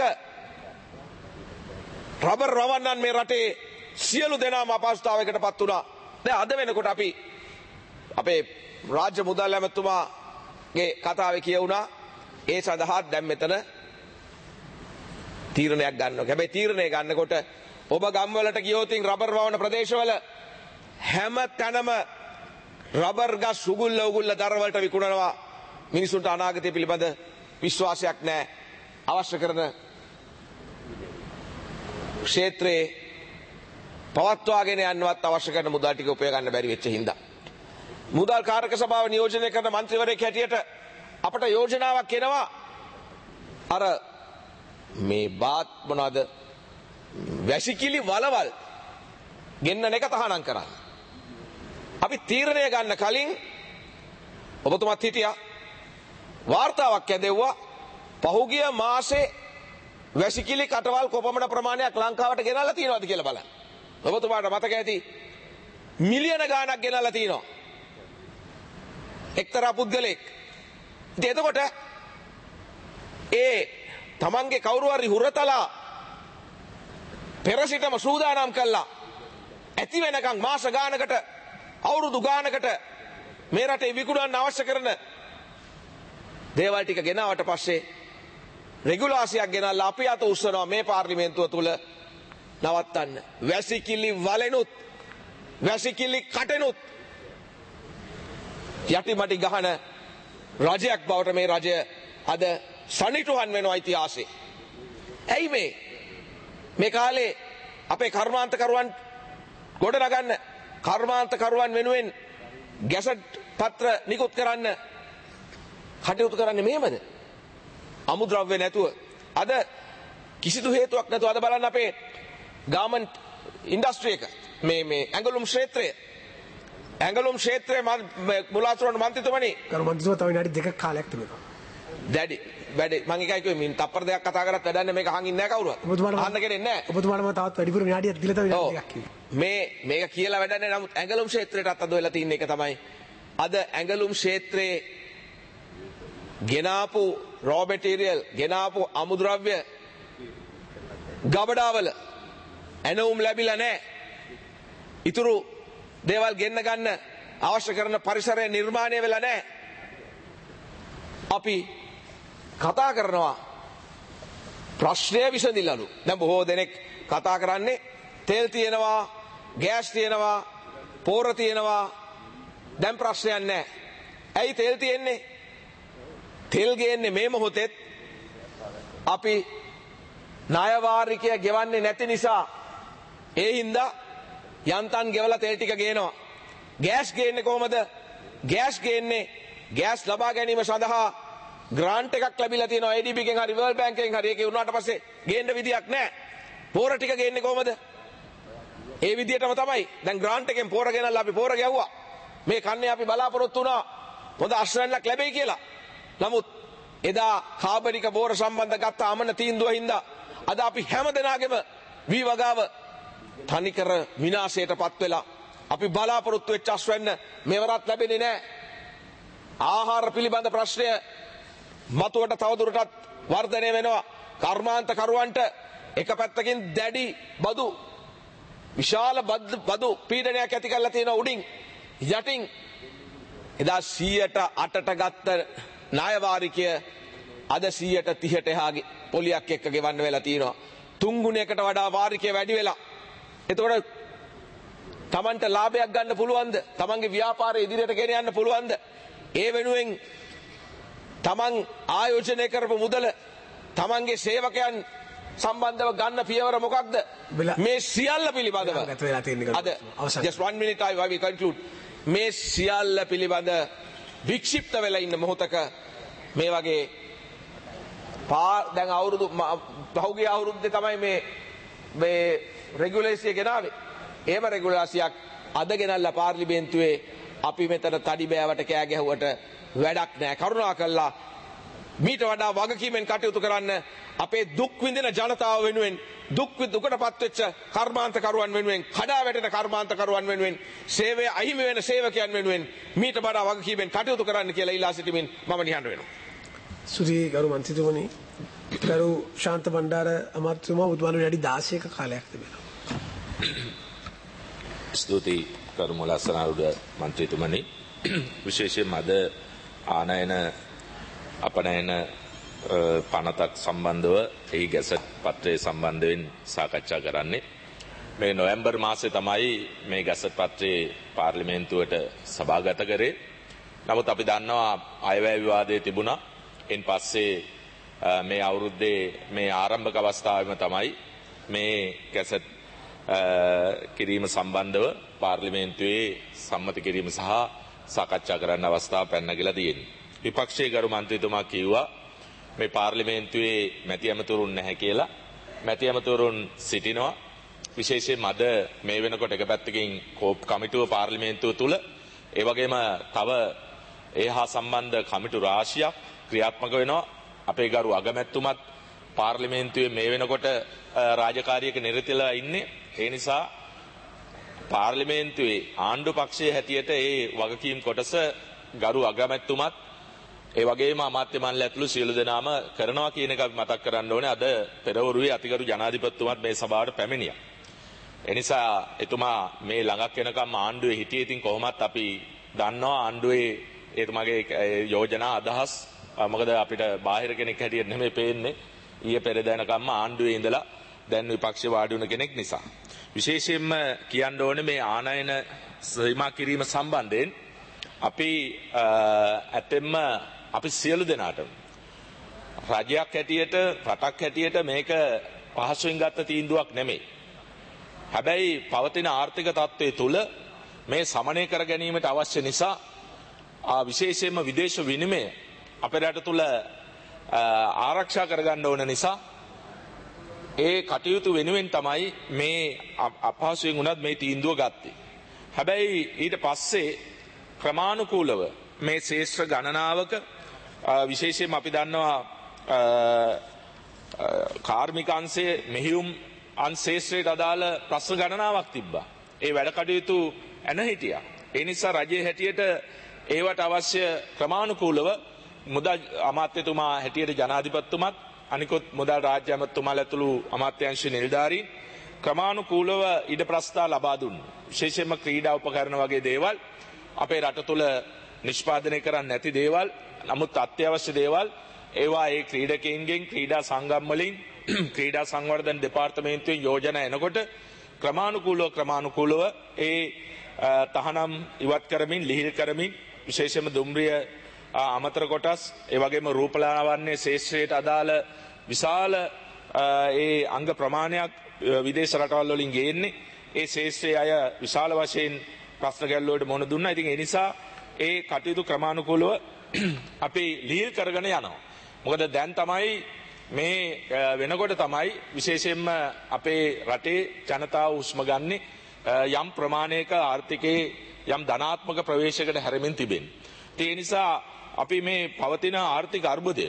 රබර් රවන්නන් මේ රටේ සියලු දෙනාම අපහසුතාවයකට පත් වුණා. දැන් අද වෙනකොට අපි අපේ රාජ්‍ය මුදල් ඇමතුමාගේ කතාවේ කියවුණා ඒ සඳහා දැන් මෙතන තීරණයක් ගන්නවා. හැබැයි තීරණය ගන්නකොට ඔබ ගම්වලට ගියොත් රබර් වවන ප්‍රදේශවල හැම තැනම රබර් ගස් උගුල්ල උගුල්ල දරවලට විකුණනවා. මිනිසුන්ට අනාගතය පිළිබඳ විශ්වාසයක් නැහැ. අවශ්‍ය කරන ක්ෂේත්‍රයේ පවත්වාගෙන යන්නවත් අවශ්‍ය කරන මුදල් ටික උපය ගන්න බැරි වෙච්ච හින්දා මුදල් කාරක සභාව නියෝජනය කරන මන්ත්‍රීවරයෙක් හැටියට අපට යෝජනාවක් එනවා. අර මේ බාත් මොනවාද වැසිකිලි වලවල් ගෙන්නන එක තහනම් කරන්න. අපි තීරණය ගන්න කලින් ඔබතුමාත් හිටියා වාර්තාවක් ඇදෙව්වා පහුගිය මාසේ වැසිකිලි කටවල් කොපමණ ප්‍රමාණයක් ලංකාවට ගෙනල්ලා තියෙනවද කියලා බලන්න. ඔබතුමාට මතක ඇති මිලියන ගාණක් ගෙනල්ලා තියෙනවා එක්තරා පුද්ගලෙක්. ඉතින් එතකොට ඒ තමන්ගේ කවුරු හරි හුරතලා පෙර සිටම සූදානම් කළා ඇති වෙනකන් මාස ගානකට අවුරුදු ගානකට මේ රටේ විකුණන්න අවශ්‍ය කරන දේවල් ටික ගෙනාවට පස්සේ රෙගුලාසියක් ගෙනල්ලා අපි අත උස්සනවා මේ පාර්ලිමේන්තුව තුල නවත්තන්න. වැසිකිලි වලෙනුත් වැසිකිලි කටෙනුත් යටිමටි ගහන රජයක් බවට මේ රජය අද සනිටුහන් වෙනවා ඉතිහාසයේ. ඇයි මේ මේ කාලේ අපේ කර්මාන්තකරුවන් ගොඩනගන්න කර්මාන්තකරුවන් වෙනුවෙන් ගැසට් පත්‍ර නිකුත් කරන්න කටයුතු කරන්නේ මෙහෙමද? අමුද්‍රව්‍ය නැතුව. අද කිසිදු හේතුවක් නැතුව අද බලන්න අපේ ගාමන්ට් ඉන්ඩස්ට්‍රි එක මේ මේ ඇඟලුම් ක්ෂේත්‍රය ඇඟලුම් ක්ෂේත්‍රයේ මුලාසුරන් මන්ත්‍රීතුමනි ගරු මන්ත්‍රීතුමා තව විනාඩි දෙකක් කාලයක් තිබෙනවා. දැඩි වැඩි මම එකයි කිව්වේ මින් තප්පර දෙකක් කතා කරත් වැඩන්නේ මේක අහන් ඉන්නේ නැහැ කවුරුවත්. අහන්න කෙනෙක් නැහැ. ඔබතුමාට මම තවත් වැඩිපුර විනාඩියක් දීලා තව විනාඩි දෙකක් කිව්වේ. මේ මේක කියලා වැඩන්නේ නමුත් ඇඟලුම් ක්ෂේත්‍රයටත් අද වෙලා තියෙන එක තමයි අද ඇඟලුම් ක්ෂේත්‍රයේ ගෙනාපු raw material ගෙනාපු අමුද්‍රව්‍ය ගබඩාවල ඇනවුම් ලැබිලා නැහැ. ඊතුරු දේවල් ගෙන්න ගන්න අවශ්‍ය කරන පරිසරය නිර්මාණය වෙලා නැහැ. අපි කතා කරනවා ප්‍රශ්නය විසඳිලලු. දැන් බොහෝ දෙනෙක් කතා කරන්නේ තෙල් තියෙනවා, ගෑස් තියෙනවා, පෝර තියෙනවා. දැන් ප්‍රශ්නයක් නැහැ. ඇයි තෙල් තියෙන්නේ? තෙල් ගේන්නේ මේ මොහොතේ අපි ණය වාරිකය ගෙවන්නේ නැති නිසා ඒ හින්දා යන්තම් ගෙවලා තෙල් ටික ගේනවා. ගෑස් ගේන්නේ කොහමද? ගෑස් ගේන්නේ ගෑස් ලබා ගැනීම සඳහා ග්‍රාන්ට් එකක් ලැබිලා තියෙනවා A D B එකෙන් හරි World Bank එකෙන් හරි. ඒකේ උනාට පස්සේ ගේන්න විදියක් නැහැ. පෝර ටික ගේන්නේ කොහමද? ඒ විදියටම තමයි. දැන් ග්‍රාන්ට් එකෙන් පෝර ගෙනල්ලා අපි පෝර ගැව්වා. මේ කන්නේ අපි බලාපොරොත්තු වුණා පොද අශ්‍රයන්ලක් ලැබෙයි කියලා. නමුත් එදා කාබනික බෝර සම්බන්ධ ගත්ත අමන තීන්දුව හින්දා අද අපි හැම දෙනාගේම වී වගාව තනිකර විනාශයටපත් වෙලා අපි බලාපොරොත්තු වෙච්ච අශ්වයන් මෙවරත් ලැබෙන්නේ නැහැ. ආහාර පිළිබඳ ප්‍රශ්නය මතුවට තවදුරටත් වර්ධනය වෙනවා. කර්මාන්ත කරුවන්ට එක පැත්තකින් දැඩි බදු විශාල බදු පීඩනයක් ඇති කරලා තියෙන උඩින් යටින් එදා සීයට අටට ගත්ත ණය වාරිකය අද සීයට තිහට එහාගේ පොලියක් එක්ක ගෙවන්න වෙලා තියෙනවා. තුන් ගුණයකට වඩා වාරිකය වැඩි වෙලා. එතකොට තමන්ට ලාභයක් ගන්න පුළුවන්ද? තමන්ගේ ව්‍යාපාරය ඉදිරියට ගෙන යන්න පුළුවන්ද? ඒ වෙනුවෙන් තමන් ආයෝජනය කරපු මුදල තමන්ගේ සේවකයන් සම්බන්ධව ගන්න පියවර මොකක්ද? මේ සියල්ල පිළිබඳව අද just one minute I will conclude. මේ සියල්ල පිළිබඳ වික්ෂිප්ත වෙලා ඉන්න මොහොතක මේ වගේ පා දැන් අවුරුදු පහුගිය අවුරුද්දේ තමයි මේ මේ රෙගුලේසිය ගෙනාවේ. එහෙම රෙගුලාසියක් අද ගෙනල්ලා පාර්ලිමේන්තුවේ අපි මෙතන තඩි බෑවට කෑ ගැහුවට වැඩක් නැහැ. කරුණාකරලා මීට වඩා වගකීමෙන් කටයුතු කරන්න. අපේ දුක් විඳින ජනතාව වෙනුවෙන් දුක් දුකටපත් වෙච්ච කර්මාන්තකරුවන් වෙනුවෙන් කඩා වැටෙන කර්මාන්තකරුවන් වෙනුවෙන් සේවය අහිමි වෙන සේවකයන් වෙනුවෙන් මීට වඩා වගකීමෙන් කටයුතු කරන්න කියලා ඉල්ලා සිටිමින් මම නිහඬ වෙනවා. සුදී ගරු මන්ත්‍රීතුමනි, ගරු ශාන්ත බණ්ඩාර අමාත්‍යතුමා ඔබතුමාට වැඩි දාසයක කාලයක් තිබෙනවා. ස්තුතියි ගරු මුලස්සනාරුද මන්ත්‍රීතුමනි. විශේෂයෙන්ම අද ආනයන අපනයන පනතක් සම්බන්ධව එහි ගැසට් පත්‍රය සම්බන්ධයෙන් සාකච්ඡා කරන්නේ. මේ නොවැම්බර් මාසේ තමයි මේ ගැසට් පත්‍රයේ පාර්ලිමේන්තුවට සභාගත කරේ. නමුත් අපි දන්නවා අයවැය විවාදයේ තිබුණා. එන් පස්සේ මේ අවුරුද්දේ මේ ආරම්භක අවස්ථාවේම තමයි මේ ගැසට් කිරීම සම්බන්ධව පාර්ලිමේන්තුවේ සම්මත කිරීම සහ සාකච්ඡා කරන්න අවස්ථාව පැනනගලා තියෙන්නේ. විපක්ෂයේ ගරු මන්ත්‍රීතුමා කිව්වා මේ පාර්ලිමේන්තුවේ මැති ඇමතුරුන් නැහැ කියලා. මැති ඇමතුරුන් සිටිනවා. විශේෂයෙන්ම අද මේ වෙනකොට එක පැත්තකින් කෝප් කමිටුව පාර්ලිමේන්තුව තුල ඒ වගේම තව ඒ හා සම්බන්ධ කමිටු රාශියක් ක්‍රියාත්මක වෙනවා. අපේ ගරු අගමැතිතුමත් පාර්ලිමේන්තුවේ මේ වෙනකොට රාජකාරියක නිරතලා ඉන්නේ. ඒ නිසා පාර්ලිමේන්තුවේ ආණ්ඩු පක්ෂයේ හැටියට ඒ වගකීම් කොටස ගරු අගමැතිතුමත් ඒ වගේම අමාත්‍ය මණ්ඩලය ඇතුළු සියලු දෙනාම කරනවා කියන එක අපි මතක් කරන්න ඕනේ. අද පෙරවරුවේ අතිගරු ජනාධිපතිතුමත් මේ සභාවට පැමිණියා. ඒ නිසා එතුමා මේ ළඟක් වෙනකම් ආණ්ඩුවේ හිටියේ. ඉතින් කොහොමත් අපි දන්නවා ආණ්ඩුවේ එතුමාගේ යෝජනා අදහස් මොකද අපිට බාහිර කෙනෙක් හැටියට නෙමෙයි පේන්නේ. ඊයේ පෙරේද යනකම්ම ආණ්ඩුවේ ඉඳලා දැන් විපක්ෂේ වාඩි වුණ කෙනෙක් නිසා. විශේෂයෙන්ම කියන්න ඕනේ මේ ආනයන සීමා කිරීම සම්බන්ධයෙන් අපි ඇත්තෙන්ම අපි සියලු දෙනාට රජයක් හැටියට රටක් හැටියට මේක පහසුවෙන් ගත්ත තීන්දුවක් නෙමෙයි. හැබැයි පවතින ආර්ථික තත්ත්වයේ තුල මේ සමනය කර ගැනීමට අවශ්‍ය නිසා විශේෂයෙන්ම විදේශ විනිමය අපේ රට තුල ආරක්ෂා කරගන්න ඕන නිසා ඒ කටයුතු වෙනුවෙන් තමයි මේ අපහසුයෙන් උනත් මේ තීන්දුව ගත්තේ. හැබැයි ඊට පස්සේ ක්‍රමානුකූලව මේ ශේෂ්ත්‍ර ගණනාවක විශේෂයෙන්ම අපි දන්නවා කාර්මික අංශයේ මෙහියුම් අංශේෂ්ත්‍රයට අදාළ ප්‍රශ්න ගණනාවක් තිබ්බා. ඒ වැඩ කටයුතු ඇන හිටියා. ඒ නිසා රජයේ හැටියට ඒවට අවශ්‍ය ක්‍රමානුකූලව මුදල් අමාත්‍යතුමා හැටියට ජනාධිපතිතුමත් අනිකුත් මුදල් රාජ්‍ය අමාත්‍යතුමාලා ඇතුළු අමාත්‍යාංශ නිලධාරීන් ක්‍රමානුකූලව ඉඩ ප්‍රස්ථා ලබා දුන්නා. විශේෂයෙන්ම ක්‍රීඩා උපකරණ වගේ දේවල් අපේ රට තුළ නිෂ්පාදනය කරන්න නැති දේවල්, නමුත් අත්‍යවශ්‍ය දේවල් ඒවා ඒ ක්‍රීඩකයින්ගෙන් ක්‍රීඩා සංගම් වලින් ක්‍රීඩා සංවර්ධන දෙපාර්තමේන්තුවෙන් යෝජනා එනකොට ක්‍රමානුකූලව ක්‍රමානුකූලව ඒ තහනම් ඉවත් කරමින් ලිහිල් කරමින් විශේෂයෙන්ම දුම්රිය අමතර කොටස් ඒ වගේම රූපලාවන්‍ය ශේෂ්ත්‍රයට අදාළ විශාල ඒ අංග ප්‍රමාණයක් විදේශ රටවල් වලින් ගේන්නේ. ඒ ශේෂ්ත්‍රයේ අය විශාල වශයෙන් ප්‍රශ්න ගැටළු වලට මුහුණ දුන්නා. ඉතින් ඒ නිසා ඒ කටයුතු ක්‍රමානුකූලව අපි ලිහිල් කරගෙන යනවා. මොකද දැන් තමයි මේ වෙනකොට තමයි විශේෂයෙන්ම අපේ රටේ ජනතාව හුස්ම ගන්නේ යම් ප්‍රමාණයක ආර්ථිකයේ යම් ධනාත්මක ප්‍රවේශයකට හැරෙමින් තිබෙන්නේ. ඒ නිසා අපි මේ පවතින ආර්ථික අර්බුදය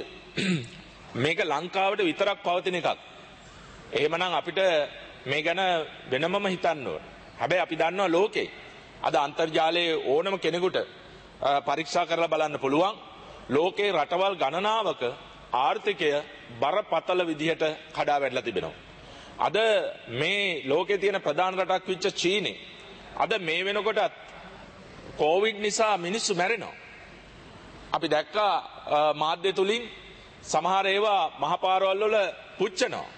මේක ලංකාවට විතරක් පවතින එකක්. එහෙමනම් අපිට මේ ගැන වෙනමම හිතන්න ඕන. හැබැයි අපි දන්නවා ලෝකේ අද අන්තර්ජාලයේ ඕනම කෙනෙකුට පරීක්ෂා කරලා බලන්න පුළුවන් ලෝකේ රටවල් ගණනාවක ආර්ථිකය බරපතල විදිහට කඩා වැටලා තිබෙනවා. අද මේ ලෝකේ තියෙන ප්‍රධාන රටක් වෙච්ච චීනේ අද මේ වෙනකොටත් කොවිඩ් නිසා මිනිස්සු මැරෙනවා. අපි දැක්කා මාධ්‍ය තුලින් සමහර ඒවා මහපාරවල් වල පුච්චනවා.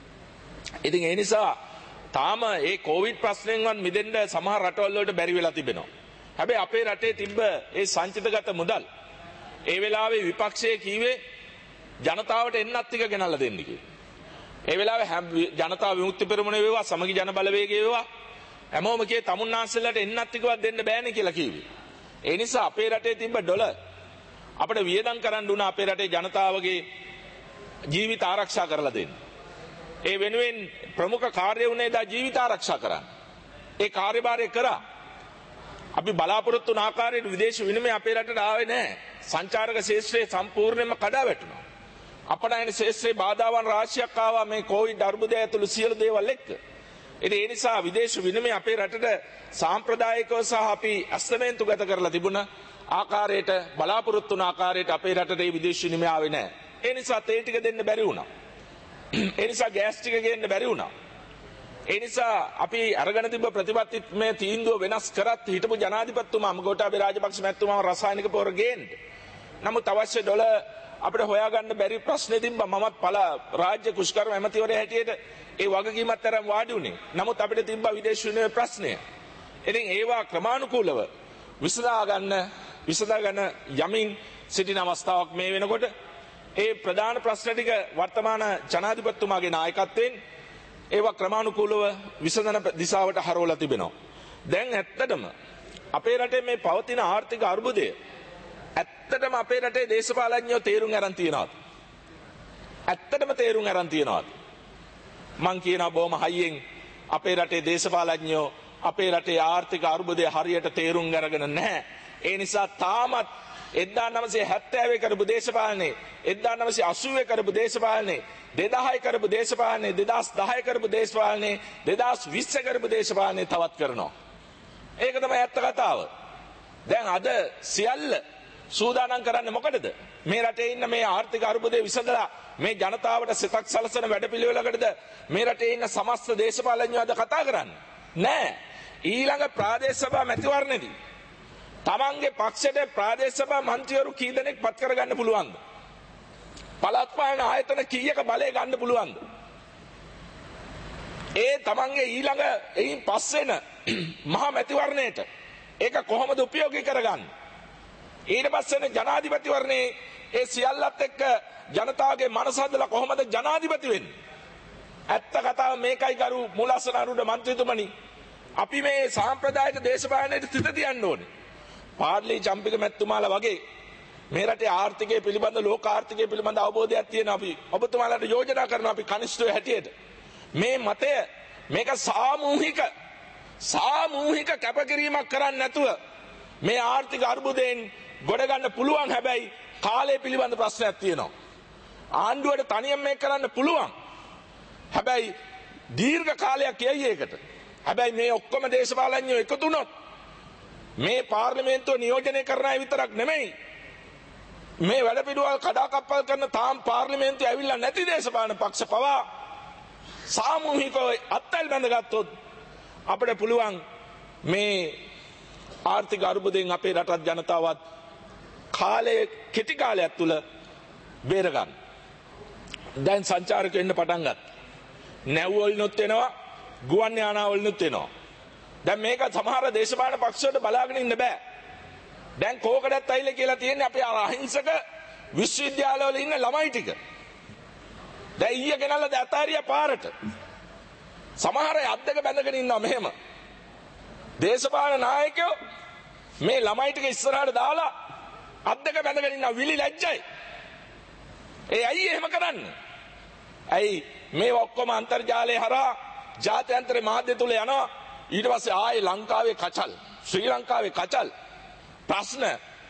ඉතින් ඒ නිසා තාම ඒ කොවිඩ් ප්‍රශ්නෙන්වත් මිදෙන්න සමහර රටවල් වලට බැරි වෙලා තිබෙනවා. හැබැයි අපේ රටේ තිබ්බ ඒ සංචිතගත මුදල් ඒ වෙලාවේ විපක්ෂයේ කීවේ ජනතාවට එන්නත් ටික ගෙනල්ලා දෙන්න කියලා. ඒ වෙලාවේ ජනතා විමුක්ති පෙරමුණ වේවා සමගි ජන බලවේගය වේවා හැමෝම කියේ තමුන්නාන්සලට එන්නත් ටිකවත් දෙන්න බෑනේ කියලා කිව්වේ. ඒ නිසා අපේ රටේ තිබ්බ ඩොලර් අපිට වියදම් කරන්න උනා අපේ රටේ ජනතාවගේ ජීවිත ආරක්ෂා කරලා දෙන්න. ඒ වෙනුවෙන් ප්‍රමුඛ කාර්ය වුණේ දා ජීවිත ආරක්ෂා කරන්න. ඒ කාර්යභාරය කරා. අපි බලාපොරොත්තු වුණ ආකාරයට විදේශ විනිමය අපේ රටට ආවේ නැහැ. සංචාරක ශේෂ්ත්‍රයේ සම්පූර්ණයෙන්ම කඩා වැටුණා. අපණයින ශේෂ්ත්‍රයේ බාධාවන් රාශියක් ආවා මේ කොවිඩ් අර්බුදය ඇතුළු සියලු දේවල් එක්ක. ඉතින් ඒ නිසා විදේශ විනිමය අපේ රටට සාම්ප්‍රදායිකව සහ අපි අස්තමේන්තු ගත කරලා තිබුණ ආකාරයට බලාපොරොත්තු වුණ ආකාරයට අපේ රටට මේ විදේශ විනිමය ආවේ නැහැ. ඒ නිසා තේ ටික දෙන්න බැරි වුණා. ඒ නිසා ගෑස් ටික ගේන්න බැරි වුණා. ඒ නිසා අපි අරගෙන තිබ්බ ප්‍රතිපත්තිමය තීන්දුව වෙනස් කරත් හිටපු ජනාධිපතිතුමා ගෝඨාභය රාජපක්ෂ මැතිතුමාව රසායනික පොර ගේන්න. නමුත් අවශ්‍ය ඩොලර් අපිට හොයාගන්න බැරි ප්‍රශ්නේ තිබ්බා. මමත් පළ රාජ්‍ය කුෂ්කර්ම ඇමතිවරයා හැටියට ඒ වගකීමත් තරම් වාඩි වුණේ. නමුත් අපිට තිබ්බා විදේශ විනිමය ප්‍රශ්නය. ඉතින් ඒවා ක්‍රමානුකූලව විසඳා ගන්න විසඳා ගන්න යමින් සිටින අවස්ථාවක් මේ වෙනකොට ඒ ප්‍රධාන ප්‍රශ්න ටික වර්තමාන ජනාධිපතිතුමාගේ නායකත්වයෙන් ඒවා ක්‍රමානුකූලව විසඳන දිශාවට හරවලා තිබෙනවා. දැන් ඇත්තටම අපේ රටේ මේ පවතින ආර්ථික අර්බුදය ඇත්තටම අපේ රටේ දේශපාලඥයෝ තේරුම් අරන් තියනවාද? ඇත්තටම තේරුම් අරන් තියනවාද? මං කියනවා බොහොම හයියෙන් අපේ රටේ දේශපාලඥයෝ අපේ රටේ ආර්ථික අර්බුදය හරියට තේරුම් අරගෙන නැහැ. ඒ නිසා තාමත් එක්දාස් නවසිය හැත්තෑවේ කරපු දේශපාලනේ, එක්දාස් නවසිය අසූවේ කරපු දේශපාලනේ, දෙදාහේ කරපු දේශපාලනේ, දෙදාස් දහය කරපු දේශපාලනේ, දෙදාස් විස්ස කරපු දේශපාලනේ තවත් කරනවා. ඒක තමයි ඇත්ත කතාව. දැන් අද සියල්ල සූදානම් කරන්නේ මොකටද? මේ රටේ ඉන්න මේ ආර්ථික අර්බුදය විසඳලා මේ ජනතාවට සිතක් සලසන වැඩපිළිවෙලකටද මේ රටේ ඉන්න සමස්ත දේශපාලඥයෝ අද කතා කරන්නේ? නෑ. ඊළඟ ප්‍රාදේශ සභා මැතිවරණයේදී තමන්ගේ පක්ෂයට ප්‍රාදේශ සභා මන්ත්‍රීවරු කී දෙනෙක් පත් කරගන්න පුළුවන්ද? පළාත් පාලන ආයතන කීයක බලය ගන්න පුළුවන්ද? ඒ තමන්ගේ ඊළඟ එයින් පස්සෙන මහා මැතිවරණයට ඒක කොහොමද උපයෝගී කරගන්නේ? ඊට පස්සෙන ජනාධිපතිවරණේ ඒ සියල්ලත් එක්ක ජනතාවගේ මනස හදලා කොහොමද ජනාධිපති වෙන්නේ? ඇත්ත කතාව මේකයි ගරු මුලස්සන අරුණ මන්ත්‍රීතුමනි. අපි මේ සාම්ප්‍රදායික දේශපාලනයට සිත තියන්න ඕනේ. පාර්ලි චම්පික මැතිතුමාලා වගේ මේ රටේ ආර්ථිකය පිළිබඳ ලෝක ආර්ථිකය පිළිබඳ අවබෝධයක් තියෙන අපි ඔබතුමාලාට යෝජනා කරනවා අපි කනිෂ්ඨව හැටියට මේ මතය මේක සාමූහික සාමූහික කැපකිරීමක් කරන්නේ නැතුව මේ ආර්ථික අර්බුදයෙන් ගොඩ ගන්න පුළුවන්. හැබැයි කාලය පිළිබඳ ප්‍රශ්නයක් තියෙනවා. ආණ්ඩුවට තනියම මේක කරන්න පුළුවන්. හැබැයි දීර්ඝ කාලයක් යයි ඒකට. හැබැයි මේ ඔක්කොම දේශපාලඥයෝ එකතු වුණොත් මේ පාර්ලිමේන්තුව නියෝජනය කරන අය විතරක් නෙමෙයි, මේ වැඩ පිළිවෙල කඩාකප්පල් කරන තාම පාර්ලිමේන්තුවේ ඇවිල්ලා නැති දේශපාලන පක්ෂ පවා සාමූහිකව අත්අල් බැඳගත්තොත් අපිට පුළුවන් මේ ආර්ථික අර්බුදයෙන් අපේ රටත් ජනතාවත් කාලයේ කෙටි කාලයක් තුල බේර ගන්න. දැන් සංචාරකයෝ එන්න පටන් ගත්තා. නැව් වලිනුත් එනවා, ගුවන් යානා වලිනුත් එනවා. දැන් මේක සමහර දේශපාලන පක්ෂවලට බලාගෙන ඉන්න බෑ. දැන් කෝකඩත් ඇවිල්ලා කියලා තියෙන්නේ අපේ අහිංසක විශ්වවිද්‍යාලවල ඉන්න ළමයි ටික. දැන් ඊයේ ගෙනල්ලා දැතාරියා පාරට. සමහර අය අද්දක බැඳගෙන ඉන්නවා මෙහෙම. දේශපාලන නායකයෝ මේ ළමයි ටික ඉස්සරහට දාලා අද්දක බැඳගෙන ඉන්නවා, විලි ලැජ්ජයි. ඒ ඇයි එහෙම කරන්නේ? ඇයි මේ ඔක්කොම අන්තර්ජාලය හරහා ජාත්‍යන්තර මාධ්‍ය තුල යනවා. ඊට පස්සේ ආයේ ලංකාවේ කචල්, ශ්‍රී ලංකාවේ කචල් ප්‍රශ්න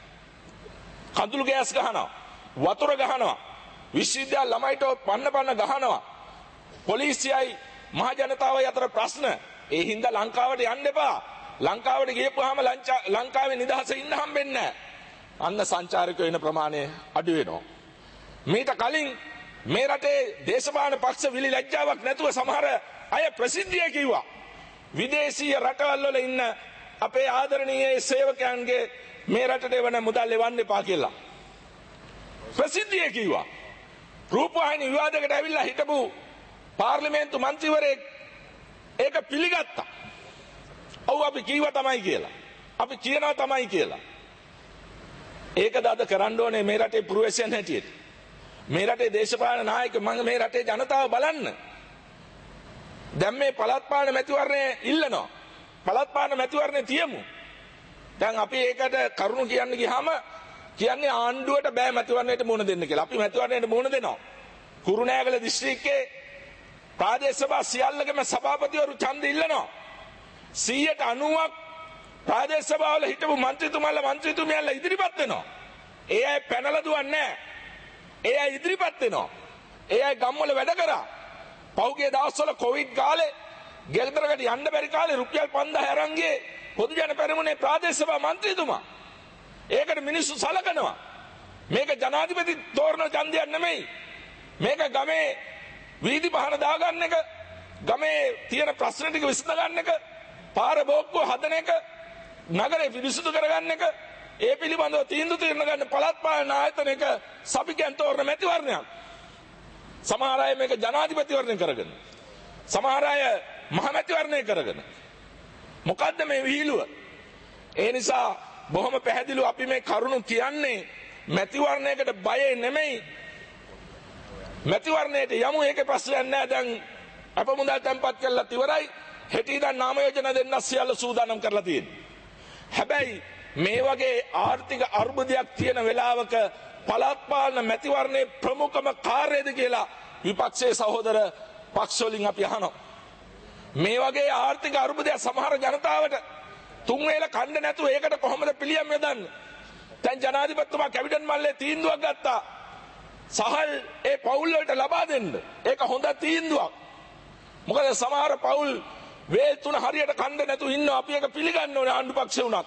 කඳුළු ගෑස් ගහනවා, වතුර ගහනවා, විශ්වවිද්‍යාල ළමයිට පන්න පන්න ගහනවා, පොලිසියයි මහ ජනතාවයි අතර ප්‍රශ්න. ඒ හින්දා ලංකාවට යන්න එපා. ලංකාවට ගියපුවාම ලංකාවේ නිදහස ඉන්න හම්බෙන්නේ නැහැ. අන්න සංචාරකයෝ එන ප්‍රමාණය අඩු වෙනවා. මීට කලින් මේ රටේ දේශපාලන පක්ෂ විලි ලැජ්ජාවක් නැතුව සමහර අය ප්‍රසිද්ධිය කිව්වා විදේශීය රටවල් වල ඉන්න අපේ ආදරණීය සේවකයන්ගේ මේ රටට එවන මුදල් එවන්න එපා කියලා ප්‍රසිද්ධිය කිව්වා. රූපවාහිනී විවාදයකට ඇවිල්ලා හිටපු පාර්ලිමේන්තු මන්ත්‍රීවරයෙක් ඒක පිළිගත්තා. ඔව් අපි කිව්වා තමයි කියලා. අපි කියනවා තමයි කියලා. ඒකද අද කරන්න ඕනේ මේ රටේ පුරවැසියන් හැටියට. මේ රටේ දේශපාලන නායක මම මේ රටේ ජනතාව බලන්න. දැන් මේ පළාත් පාලන මැතිවරණය ඉල්ලනවා. පළාත් පාලන මැතිවරණය තියමු. දැන් අපි ඒකට කරුණු කියන්න ගියාම කියන්නේ ආණ්ඩුවට බෑ මැතිවරණයට මුහුණ දෙන්න කියලා. අපි මැතිවරණයට මුහුණ දෙනවා. කුරුණෑගල දිස්ත්‍රික්කයේ ප්‍රාදේශ සභා සියල්ලකම සභාපතිවරු ඡන්ද ඉල්ලනවා. සීයට අනූවක් ප්‍රාදේශ සභාවල හිටපු മന്ത്രിතුමාලා മന്ത്രിතුමියලා ඉදිරිපත් වෙනවා. ඒ අය පැනලා දුවන්නේ නැහැ. ඒ අය ඉදිරිපත් වෙනවා. ඒ අය ගම්වල වැඩ කරා. පෞගේ දවස්වල කොවිඩ් කාලේ ගෙල්තරකට යන්න බැරි කාලේ රුපියල් පන්දාහක් අරන් ගියේ පොදු ජන පෙරමුණේ ප්‍රාදේශ සභා മന്ത്രിතුමා. ඒකට මිනිස්සු සලකනවා. මේක ජනාධිපති තෝරන ඡන්දයක් නෙමෙයි. මේක ගමේ වීදි පහන දාගන්න එක, ගමේ තියෙන ප්‍රශ්න ටික විසඳ ගන්න එක, පාර බෝක්කුව හදන එක, නගරේ පිරිසිදු කරගන්න එක, ඒ පිළිබඳව තීන්දුව తీරන ගන්න පළාත් පාලන ආයතනයක සභිකයන් තෝරන මැතිවරණයක්. සමහර අය මේක ජනාධිපතිවරණය කරගෙන, සමහර අය මහ මැතිවරණය කරගෙන. මොකද්ද මේ විහිළුව? ඒ නිසා බොහොම පැහැදිලිව අපි මේ කරුණු කියන්නේ මැතිවරණයකට බය නෙමෙයි. මැතිවරණයට යමු, ඒකේ ප්‍රශ්නයක් නැහැ. දැන් අප මුදල් තැන්පත් කරලා ඉවරයි. හෙට ඉඳන් නාම යෝජනා දෙන්න සියල්ල සූදානම් කරලා තියෙනවා. හැබැයි මේ වගේ ආර්ථික අර්බුදයක් තියෙන වෙලාවක පළාත් පාලන මැතිවරණයේ ප්‍රමුඛම කාර්යයද කියලා විපක්ෂයේ සහෝදර පක්ෂ වලින් අපි අහනවා. මේ වගේ ආර්ථික අර්බුදයක් සමහර ජනතාවට තුන් වේල කන්න නැතුව ඒකට කොහොමද පිළියම් යොදන්නේ? දැන් ජනාධිපතිතුමා කැබිනට් මල්ලේ තීන්දුවක් ගත්තා. සහල් ඒ පවුල් වලට ලබා දෙන්න. ඒක හොඳ තීන්දුවක්. මොකද සමහර පවුල් වේල් තුන හරියට කන්න නැතුව ඉන්නවා. අපි ඒක පිළිගන්න ඕනේ ආණ්ඩු පක්ෂේ උනත්.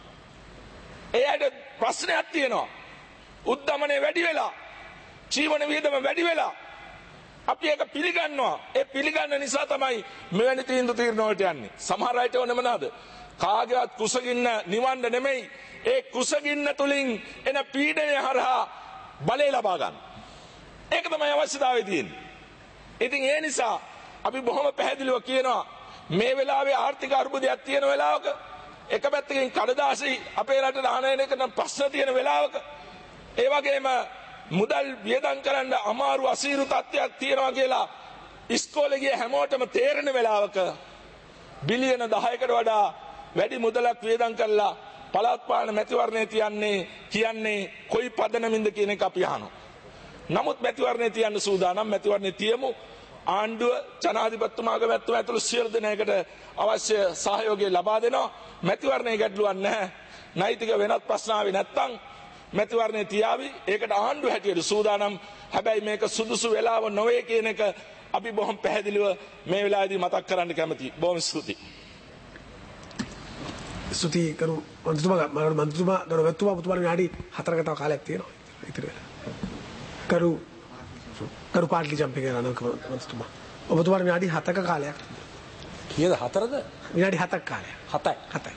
එයාට ප්‍රශ්නයක් තියෙනවා. උද්දමනේ වැඩි වෙලා, ජීවන වියදම වැඩි වෙලා. අපි ඒක පිළිගන්නවා. ඒ පිළිගන්න නිසා තමයි මෙවැනි තීන්දුව తీරන වලට යන්නේ. සමහර අයට ඕනෙම නැද? කාගේවත් කුසගින්න නිවන්න නෙමෙයි. ඒ කුසගින්න තුලින් එන පීඩනය හරහා බලය ලබා ගන්න. ඒක තමයි අවශ්‍යතාවය තියෙන්නේ. ඉතින් ඒ නිසා අපි බොහොම පැහැදිලිව කියනවා මේ වෙලාවේ ආර්ථික අර්බුදයක් තියෙන වෙලාවක, එක පැත්තකින් කඩදාසි අපේ රටට ආනයන කරන ප්‍රශ්න තියෙන වෙලාවක, ඒ වගේම මුදල් වියදම් කරන්න අමාරු අසීරු තත්ත්වයක් තියෙනවා කියලා ඉස්කෝලේ ගිය හැමෝටම තේරෙන වෙලාවක බිලියන දහයකට වඩා වැඩි මුදලක් වියදම් කරලා පළාත් පාලන මැතිවරණය තියන්නේ කියන්නේ කොයි පදනමින්ද කියන එක අපි අහනවා. නමුත් මැතිවරණය තියන්න සූදානම්, මැතිවරණය තියමු. ආණ්ඩුව ජනාධිපතිතුමාගේ මැතිතුමා ඇතුළු සියලු දෙනාකට අවශ්‍ය සහයෝගය ලබා දෙනවා. මැතිවරණයේ ගැටලුවක් නැහැ. නෛතික වෙනත් ප්‍රශ්න ආවේ නැත්නම් මැතිවරණේ තියාවි. ඒකට ආණ්ඩුව හැටියට සූදානම්. හැබැයි මේක සුදුසු වෙලාව නොවේ කියන එක අපි බොහොම පැහැදිලිව මේ වෙලාවේදී මතක් කරන්න කැමතියි. බොහොම ස්තුතියි. ස්තුතියි කරු මන්ත්‍රීතුමා මම මන්ත්‍රීතුමා ගරු මැතිතුමා ඔබතුමාට විනාඩි හතරකට කාලයක් තියෙනවා. ඉතින් කරු කරු පාටලි ජම්පින් කරන මන්ත්‍රීතුමා ඔබතුමාට විනාඩි හතක කාලයක්. කීයද හතරද? විනාඩි හතක කාලයක්. හතයි. හතයි.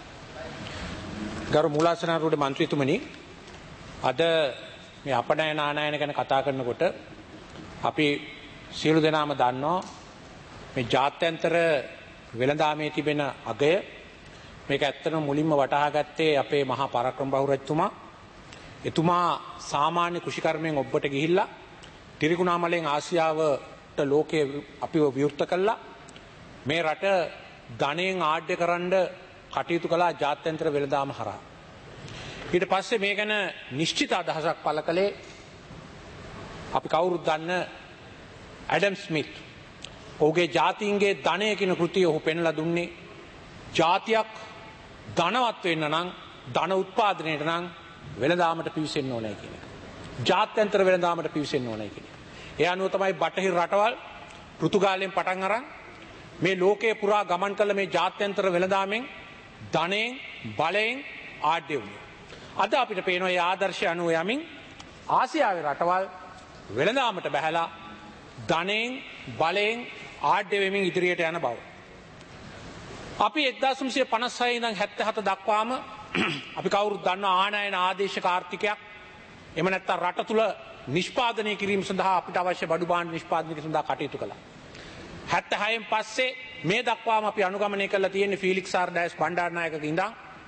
ගරු මූලාසනාරූඪ මන්ත්‍රීතුමනි අද මේ අපනයන ආනයන ගැන කතා කරනකොට අපි සියලු දෙනාම දන්නවා මේ ජාත්‍යන්තර වෙළඳාමේ තිබෙන අගය. මේක ඇත්තටම මුලින්ම වටහා ගත්තේ අපේ මහා පරාක්‍රම බහු රජතුමා. එතුමා සාමාන්‍ය කෘෂිකර්මයෙන් ඔබට ගිහිල්ලා ත්‍රිකුණාමලෙන් ආසියාවට ලෝකයේ අපිව විවෘත කළා. මේ රට ධනයෙන් ආඩ්‍ය කරන්න කටයුතු කළා ජාත්‍යන්තර වෙළඳාම හරහා. ඊට පස්සේ මේ ගැන නිශ්චිත අදහසක් පළ කළේ අපි කවුරුත් දන්න ඇඩම් ස්මිත්. ඔහුගේ ජාතීන්ගේ ධනය කියන කෘතිය ඔහු පෙන්ලා දුන්නේ ජාතියක් ධනවත් වෙන්න නම් ධන උත්පාදනයට නම් වෙළඳාමට පිවිසෙන්න ඕනේ කියන එක. ජාත්‍යන්තර වෙළඳාමට පිවිසෙන්න ඕනේ කියන එක. ඒ අනුව තමයි බටහිර රටවල් පෘතුගාලයෙන් පටන් අරන් මේ ලෝකයේ පුරා ගමන් කළ මේ ජාත්‍යන්තර වෙළඳාමෙන් ධනෙන් බලයෙන් ආඩ්‍ය වුණේ. අද අපිට පේනවා මේ ආදර්ශය අනුව යමින් ආසියාවේ රටවල් වෙළඳාමට බැහැලා ධනෙන් බලයෙන් ආඩ්‍ය වෙමින් ඉදිරියට යන බව. අපි එක්දාස් නවසිය පනස් හය ඉඳන් හැත්තෑ හත දක්වාම අපි කවුරුත් දන්නා ආනයන ආදේශක ආර්ථිකයක් එහෙම නැත්නම් රට තුල නිෂ්පාදනය කිරීම සඳහා අපිට අවශ්‍ය බඩු භාණ්ඩ නිෂ්පාදනය කිරීම සඳහා කටයුතු කළා. හැත්තෑ හයෙන් පස්සේ මේ දක්වාම අපි අනුගමනය කරලා තියෙන්නේ ෆීලික්ස් ආර් ඩයස් බණ්ඩාරනායකගේ ඉඳන්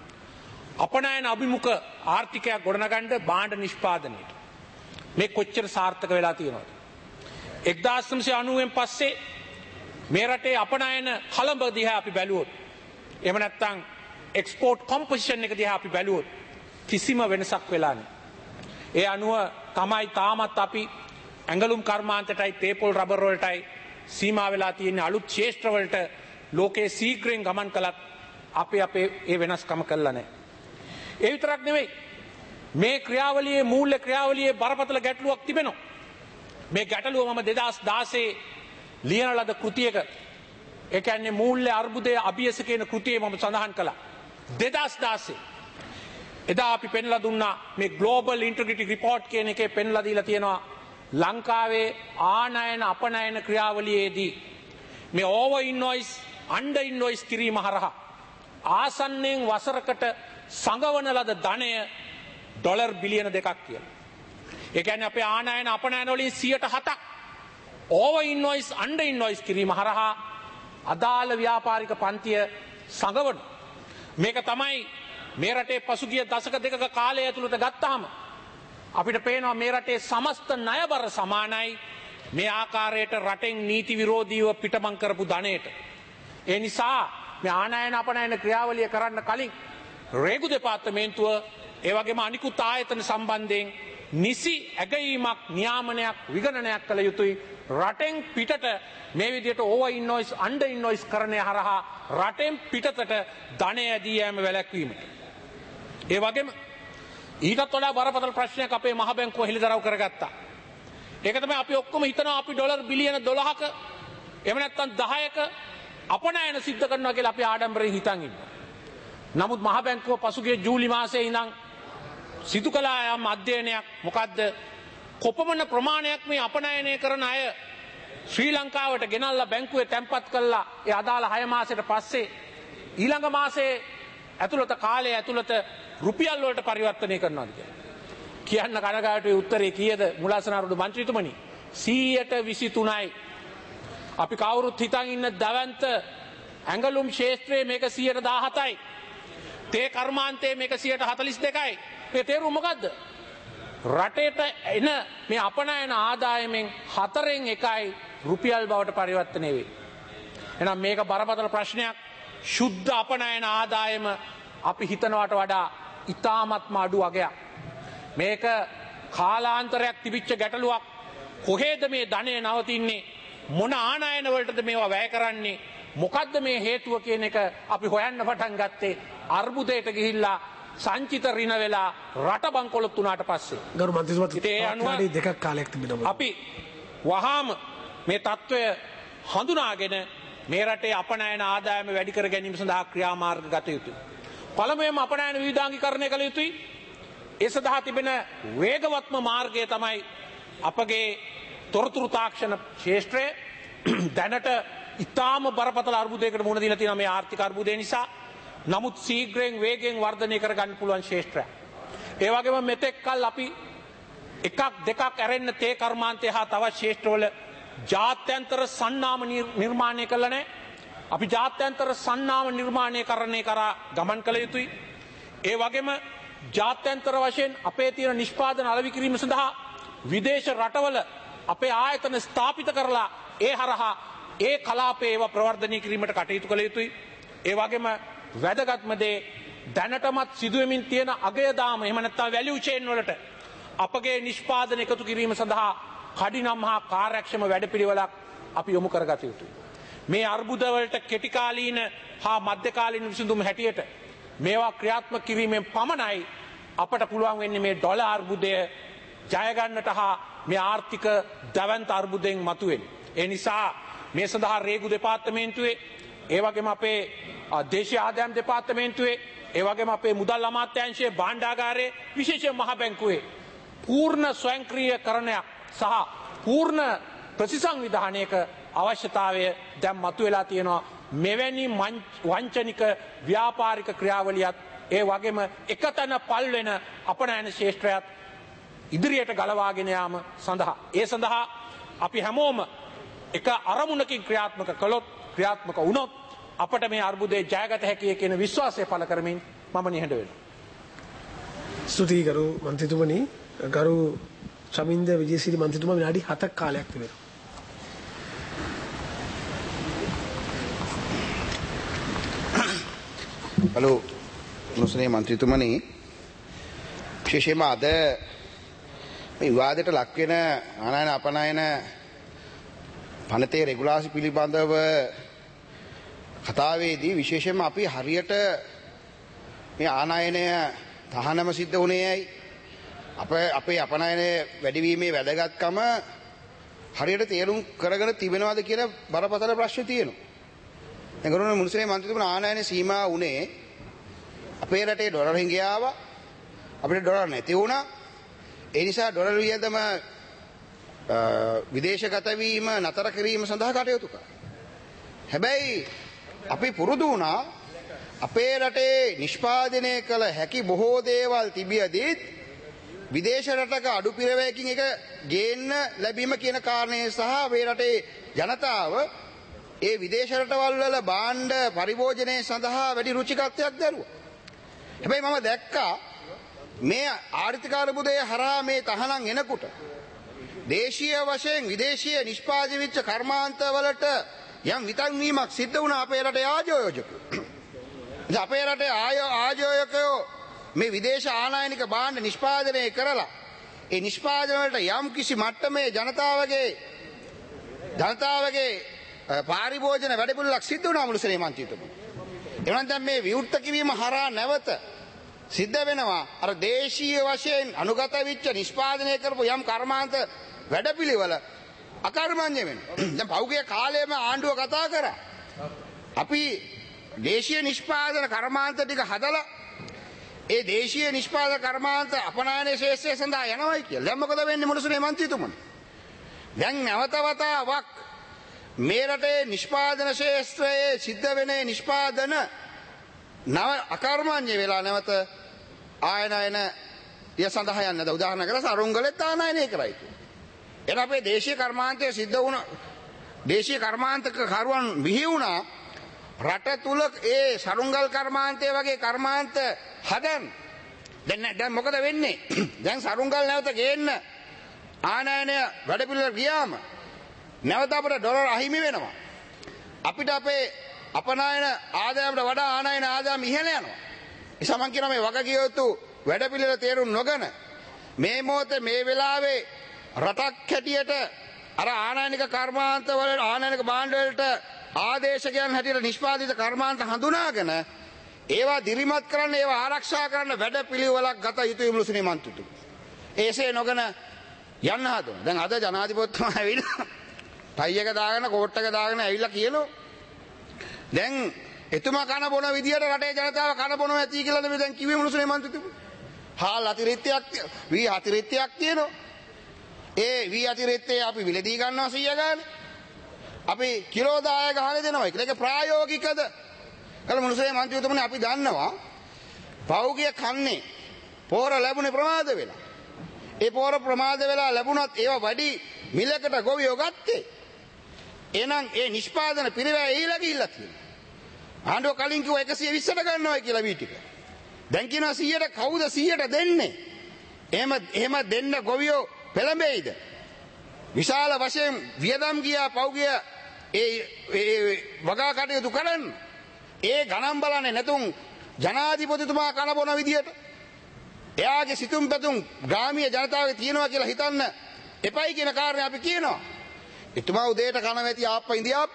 අපනයන අභිමුඛ ආර්ථිකයක් ගොඩනගන්න භාණ්ඩ නිෂ්පාදනයට. මේ කොච්චර සාර්ථක වෙලා තියෙනවද? එක්දාස් නවසිය අනූවෙන් පස්සේ මේ රටේ අපනයන කලඹ දිහා අපි බැලුවොත් එහෙම නැත්නම් එක්ස්පෝර්ට් කොම්පොසිෂන් එක දිහා අපි බැලුවොත් කිසිම වෙනසක් වෙලා නැහැ. ඒ අනුව තමයි තාමත් අපි ඇඟලුම් කර්මාන්තයටයි තේපොල් රබර් වලටයි සීමා වෙලා තියෙන අලුත් ක්ෂේත්‍ර වලට ලෝකයේ සීඝ්‍රයෙන් ගමන් කළත් අපි අපේ ඒ වෙනස්කම කළා නැහැ. ඒ විතරක් නෙවෙයි මේ ක්‍රියාවලියේ මූල්‍ය ක්‍රියාවලියේ බරපතල ගැටලුවක් තිබෙනවා. මේ ගැටලුව මම දෙදාස් දාසයේ ලියන ලද කෘතියක ඒ කියන්නේ මූල්‍ය අර්බුදය අභියස කියන කෘතියේ මම සඳහන් කළා. දෙදාස් දාසයේ එදා අපි පෙන්ලා දුන්නා මේ ග්ලෝබල් ඉන්ටග්‍රිටි රිපෝට් කියන එකේ පෙන්ලා දීලා තියෙනවා ලංකාවේ ආනයන අපනයන ක්‍රියාවලියේදී මේ ඕවර් ඉන්වොයිස් අන්ඩර් ඉන්වොයිස් කිරීම හරහා ආසන්නයෙන් වසරකට සංගවන ලද ධනය ඩොලර් බිලියන දෙකක් කියලා. ඒ කියන්නේ අපේ ආනයන අපනයන වලින් සියයට හතක් ඕවර් ඉන්වොයිස් අන්ඩර් ඉන්වොයිස් කිරීම හරහා අදාළ ව්‍යාපාරික පන්තිය සංගවන. මේක තමයි මේ රටේ පසුගිය දශක දෙකක කාලය ඇතුළත ගත්තාම අපිට පේනවා මේ රටේ සමස්ත ණයබර සමානයි මේ ආකාරයට රටෙන් නීති විරෝධීව පිටමං කරපු ධනයට. ඒ නිසා මේ ආනයන අපනයන ක්‍රියාවලිය කරන්න කලින් රේගු දෙපාර්තමේන්තුව ඒ වගේම අනිකුත් ආයතන සම්බන්ධයෙන් නිසි ඇගයීමක් නියාමනයක් විගණනයක් කළ යුතුයි. රටෙන් පිටට මේ විදිහට ඕවර් ඉන්වොයිස් අන්ඩර් ඉන්වොයිස් කරණය හරහා රටෙන් පිටතට ධනය ඇදී යෑම වැළැක්වීමට. ඒ වගේම ඊටත් වඩා බරපතල ප්‍රශ්නයක් අපේ මහ බැංකුව හෙළිදරව් කරගත්තා. ඒක තමයි අපි ඔක්කොම හිතනවා අපි ඩොලර් බිලියන දොළහක එහෙම නැත්නම් දහයක අපනයන සිද්ධ කරනවා කියලා අපි ආඩම්බරයෙන් හිතන් ඉන්නවා. නමුත් මහ බැංකුව පසුගිය ජූලි මාසයේ ඉඳන් සිදු කළ යම් අධ්‍යයනයක් මොකද්ද කොපමණ ප්‍රමාණයක් මේ අපනයනය කරන අය ශ්‍රී ලංකාවට ගෙනල්ලා බැංකුවේ තැන්පත් කළා ඒ අදාළ හය මාසෙට පස්සේ ඊළඟ මාසයේ ඇතුළත කාලය ඇතුළත රුපියල් වලට පරිවර්තනය කරනවාද කියලා. කියන්න කනගාටුවේ උත්තරේ කීයද මුලාසනාරුඩ මන්ත්‍රීතුමනි? සීයට විසිතුනයි. අපි කවුරුත් හිතන් ඉන්න දවන්ත ඇඟලුම් ක්ෂේත්‍රයේ මේක සීයට දාහතයි. තේ කර්මාන්තයේ මේක සීයට හතළිස් දෙකයි. මේ තේරුම මොකද්ද? රටේට එන මේ අපනයන ආදායමෙන් හතරෙන් එකයි රුපියල් බවට පරිවර්තනය වේ. එහෙනම් මේක බරපතල ප්‍රශ්නයක්. ශුද්ධ අපනයන ආදායම අපි හිතනවට වඩා ඉතාමත්ම අඩු වගයක්. මේක කාලාන්තරයක් තිබිච්ච ගැටලුවක්. කොහේද මේ ධනය නවතින්නේ? මොන ආනයන වලටද මේවා වැය කරන්නේ මොකද්ද මේ හේතුව කියන එක අපි හොයන්න පටන් ගත්තේ අර්බුදයට ගිහිල්ලා සංචිත ඍණ වෙලා රට බංකොලොත් වුණාට පස්සේ. ගරු මන්ත්‍රීතුමා දෙකක් කාලයක් තිබෙනවා. අපි වහාම මේ తত্ত্বය හඳුනාගෙන මේ රටේ අපනයන ආදායම වැඩි කර ගැනීම සඳහා ක්‍රියාමාර්ග ගත යුතුයි. පළමුවෙන්ම අපනයන විවිධාංගීකරණය කළ යුතුයි. ඒ සඳහා තිබෙන වේගවත්ම මාර්ගය තමයි අපගේ තොරතුරු තාක්ෂණ ශාස්ත්‍රය. දැනට ඉතාම බරපතල අර්බුදයකට මුහුණ දීලා තියෙනවා මේ ආර්ථික අර්බුදය නිසා. නමුත් ශීඝ්‍රයෙන් වේගයෙන් වර්ධනය කර ගන්න පුළුවන් ශාස්ත්‍රයක්. ඒ වගේම මෙතෙක් කල් අපි එකක් දෙකක් ඇරෙන්න තේ කර්මාන්තය හා තවත් ශාස්ත්‍රවල ජාත්‍යන්තර සන්නාම නිර්මාණය කළා නැහැ. අපි ජාත්‍යන්තර සන්නාම නිර්මාණය කරන්නේ කරා ගමන් කළ යුතුයි. ඒ වගේම ජාත්‍යන්තර වශයෙන් අපේ තියෙන නිෂ්පාදන අලෙවි කිරීම සඳහා විදේශ රටවල අපේ ආයතන ස්ථාපිත කරලා ඒ හරහා ඒ කලාපේ ඒවා ප්‍රවර්ධනය කිරීමට කටයුතු කළ යුතුයි. ඒ වගේම වැදගත්ම දේ දැනටමත් සිදුවෙමින් තියෙන අගයදාම එහෙම නැත්නම් වැලියු චේන් වලට අපගේ නිෂ්පාදන එකතු කිරීම සඳහා කඩිනම් හා කාර්යක්ෂම වැඩපිළිවෙලක් අපි යොමු කරගත යුතුයි. මේ අර්බුද වලට කෙටිකාලීන හා මධ්‍යකාලීන විසඳුම් හැටියට මේවා ක්‍රියාත්මක කිරීමෙන් පමණයි අපට පුළුවන් වෙන්නේ මේ ඩොලර් අර්බුදය ජය ගන්නට හා මේ ආර්ථික දවන්ත අර්බුදයෙන් මතුවෙන්නේ. ඒ නිසා මේ සඳහා රේගු දෙපාර්තමේන්තුවේ ඒ වගේම අපේ දේශීය ආදායම් දෙපාර්තමේන්තුවේ ඒ වගේම අපේ මුදල් අමාත්‍යාංශයේ භාණ්ඩාගාරයේ විශේෂයෙන් මහ බැංකුවේ පූර්ණ ස්වයංක්‍රීයකරණයක් සහ පූර්ණ ප්‍රතිසංවිධානයක අවශ්‍යතාවය දැන් මතුවලා තියෙනවා. මෙවැනි වංචනික ව්‍යාපාරික ක්‍රියාවලියත් ඒ වගේම එකතැන පල් වෙන අපනයන ශාස්ත්‍රයත් ඉදිරියට ගලවාගෙන යාම සඳහා ඒ සඳහා අපි හැමෝම එක අරමුණකින් ක්‍රියාත්මක කළොත් ක්‍රියාත්මක වුණොත් අපට මේ අර්බුදේ ජයගත හැකියි කියන විශ්වාසය පළ කරමින් මම නිහඬ වෙනවා. ස්තුතියි ගරු මන්ත්‍රීතුමනි. ගරු චමින්ද විජේසිරි මන්ත්‍රීතුමා විනාඩි හතක් කාලයක් තිබෙනවා. හලෝ මුස්නේ මන්ත්‍රීතුමනි, විශේෂයෙන්ම අද මේ විවාදයට ලක් වෙන ආනයන අපනයන පනතේ රෙගුලාසි පිළිබඳව කතාවේදී විශේෂයෙන්ම අපි හරියට මේ ආනයනය තහනම සිද්ධ වුණේයි අප අපේ අපනයනයේ වැඩිවීමේ වැදගත්කම හරියට තේරුම් කරගෙන තිබෙනවද කියන බරපතල ප්‍රශ්න තියෙනවා. දැන් ගරුතර මුනිස්ත්‍රී මන්ත්‍රීතුමා ආනයනයේ සීමා වුණේ අපේ රටේ ඩොලර් හිඟියාව අපිට ඩොලර් නැති වුණා. ඒ නිසා ඩොලර් වියදම විදේශගත වීම නතර කිරීම සඳහා කටයුතු කළා. හැබැයි අපි පුරුදු වුණා අපේ රටේ නිෂ්පාදනය කළ හැකි බොහෝ දේවල් තිබියදී විදේශ රටක අඩු පිරවැයකින් එක ගේන්න ලැබීම කියන කාරණේ සහ මේ රටේ ජනතාව ඒ විදේශ රටවල් වල භාණ්ඩ පරිභෝජනය සඳහා වැඩි රුචිකත්වයක් දැරුවා. හැබැයි මම දැක්කා මේ ආර්ථික අර්බුදය හරහා මේ තහනම් එනකොට දේශීය වශයෙන් විදේශීය නිෂ්පාදිත වෙච්ච කර්මාන්ත වලට යම් විතන්වීමක් සිද්ධ වුණා අපේ රටේ ආයෝජකයෝ. ඉතින් අපේ රටේ ආයෝජකයෝ මේ විදේශ ආනයනික භාණ්ඩ නිෂ්පාදනය කරලා ඒ නිෂ්පාදන වලට යම් කිසි මට්ටමේ ජනතාවගේ ජනතාවගේ පාරිභෝජන වැඩපිළිවෙලක් සිද්ධ වුණා මුළුසරේ මන්ත්‍රීතුමනි. එවනම් දැන් මේ විවෘත කිරීම හරහා නැවත සිද්ධ වෙනවා අර දේශීය වශයෙන් අනුගත වෙච්ච නිෂ්පාදනය කරපු යම් කර්මාන්ත වැඩපිළිවෙල අකර්මණ්‍ය වෙනවා. දැන් පහුගිය කාලේම ආණ්ඩුව කතා කරා අපි දේශීය නිෂ්පාදන කර්මාන්ත ටික හදලා ඒ දේශීය නිෂ්පාදන කර්මාන්ත අපනයන ශේෂ්ත්‍රය සඳහා යනවායි කියලා. දැන් මොකද වෙන්නේ මුළුසරේ මන්ත්‍රීතුමනි? දැන් නැවත වතාවක් මේ රටේ නිෂ්පාදන ශේෂ්ත්‍රයේ සිද්ධ වෙන නිෂ්පාදන නව අකර්මණ්‍ය වෙලා නැවත ආයනයන ය සඳහා යන්නද උදාහරණ කරලා සරුංගලෙත් ආනයනය කරයි. එන අපේ දේශීය කර්මාන්තයේ සිද්ධ වුණ දේශීය කර්මාන්තක කරුවන් බිහි වුණා රට තුල ඒ සරුංගල් කර්මාන්තය වගේ කර්මාන්ත හදන්න. දැන් දැන් මොකද වෙන්නේ? දැන් සරුංගල් නැවත ගේන්න ආනයනය වැඩපිළිවෙල ගියාම නැවත අපිට ඩොලර් අහිමි වෙනවා. අපිට අපේ අපනයන ආදායමට වඩා ආනයන ආදායම ඉහළ යනවා. නිසා මම කියනවා මේ වගකිය යුතු වැඩපිළිවෙල තේරුම් නොගෙන මේ මොහොතේ මේ වෙලාවේ රටක් හැටියට අර ආනයනික කර්මාන්ත වල ආනයනික භාණ්ඩ වලට ආදේශකයන් හැටියට නිෂ්පාදිත කර්මාන්ත හඳුනාගෙන ඒවා දිරිමත් කරන්න ඒවා ආරක්ෂා කරන්න වැඩ පිළිවෙලක් ගත යුතුයි මුළුසුනේ මන්ත්‍රීතුමනි. ඒසේ නොගෙන යන්න හදනවා. දැන් අද ජනාධිපතිතුමා ඇවිල්ලා ටයි එක දාගෙන කෝට් එක දාගෙන ඇවිල්ලා කියනවා දැන් එතුමා කන බොන විදියට රටේ ජනතාව කන බොනවා ඇති කියලා නෙමෙයි දැන් කිව්වේ මුළුසුනේ මන්ත්‍රීතුමනි. හාල් අතිරික්තයක් වී අතිරික්තයක් තියෙනවා. ඒ වී අතිරික්තේ අපි විලදී ගන්නවා සීය ගානේ. අපි කිලෝ දහයක් ගහලා දෙනවා කියලා. ඒක ප්‍රායෝගිකද? කල මුළුසුනේ මන්ත්‍රීතුමනි අපි දන්නවා පෞගිය කන්නේ පෝර ලැබුණේ ප්‍රමාද වෙලා. ඒ පෝර ප්‍රමාද වෙලා ලැබුණත් ඒවා වැඩි මිලකට ගොවියෝ ගත්තේ. එහෙනම් ඒ නිෂ්පාදන පිරිවැය ඊළඟ ගිහිල්ලා තියෙනවා. ආණ්ඩුව කලින් කිව්වා එකසිය විස්සට ගන්නවා කියලා වී ටික. දැන් කියනවා සීයට කවුද සීයට දෙන්නේ? එහෙම එහෙම දෙන්න ගොවියෝ පෙළඹෙයිද? විශාල වශයෙන් වියදම් ගියා පෞගිය ඒ ඒ වගා කටයුතු කරන්න. ඒ ගණන් බලන්නේ නැතුන් ජනාධිපතිතුමා කන බොන විදියට එයාගේ සිතුම් පැතුම් ග්‍රාමීය ජනතාවගේ තියෙනවා කියලා හිතන්න එපයි කියන කාරණේ අපි කියනවා. එතුමා උදේට කන ඇති ආප්ප ඉඳිආප්ප,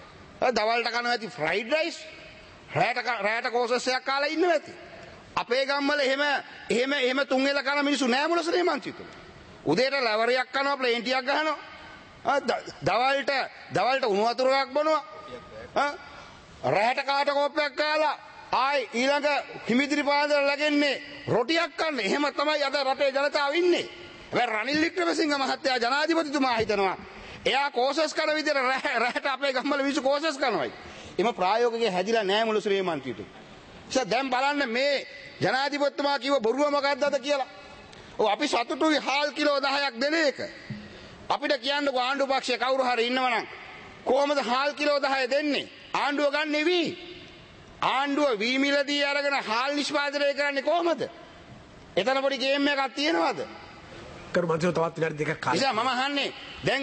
දවල්ට කන ඇති ෆ්‍රයිඩ් රයිස්, රැට රැට කෝසස් එකක් කාලා ඉන්න ඇති. අපේ ගම්වල එහෙම එහෙම එහෙම තුන් වෙල කන මිනිස්සු නෑ මුලසනේ මන්ත්‍රීතුමා. උදේට ලැවරියක් කනවා, ප්ලේන් ටිකක් ගහනවා. දවල්ට දවල්ට උණු වතුරක් බොනවා. රැට කාට කෝප්පයක් කාලා ආයි ඊළඟ හිමිදිරි පාන්දර läගන්නේ රොටියක් කන්න. එහෙම තමයි අද රටේ ජනතාව ඉන්නේ. හැබැයි රනිල් වික්‍රමසිංහ මහත්තයා ජනාධිපතිතුමා හිතනවා එයා කෝසස් කරන විදිහට රැට අපේ ගම්වල මිනිස්සු කෝසස් කරනවායි. එම ප්‍රායෝගිකව හැදිලා නැහැ මුළුසුරේ මන්ත්‍රීතුමා. ඉතින් දැන් බලන්න මේ ජනාධිපතිතුමා කිව්ව බොරුව මොකක්ද අද කියලා. ඔව් අපි සතුටුයි හාල් කිලෝ දහයක් දෙන එක. අපිට කියන්නකෝ ආණ්ඩු පක්ෂයේ කවුරු හරි ඉන්නවනම් කොහොමද හාල් කිලෝ දහය දෙන්නේ? ආණ්ඩුව ගන්න වී. ආණ්ඩුව වී මිලදී අරගෙන හාල් නිෂ්පාදනය කරන්නේ කොහොමද? එතන පොඩි ගේම් එකක් තියෙනවද? කරු මන්ත්‍රීව තවත් විනාඩි දෙකක් කාලය. ඉතින් මම අහන්නේ දැන්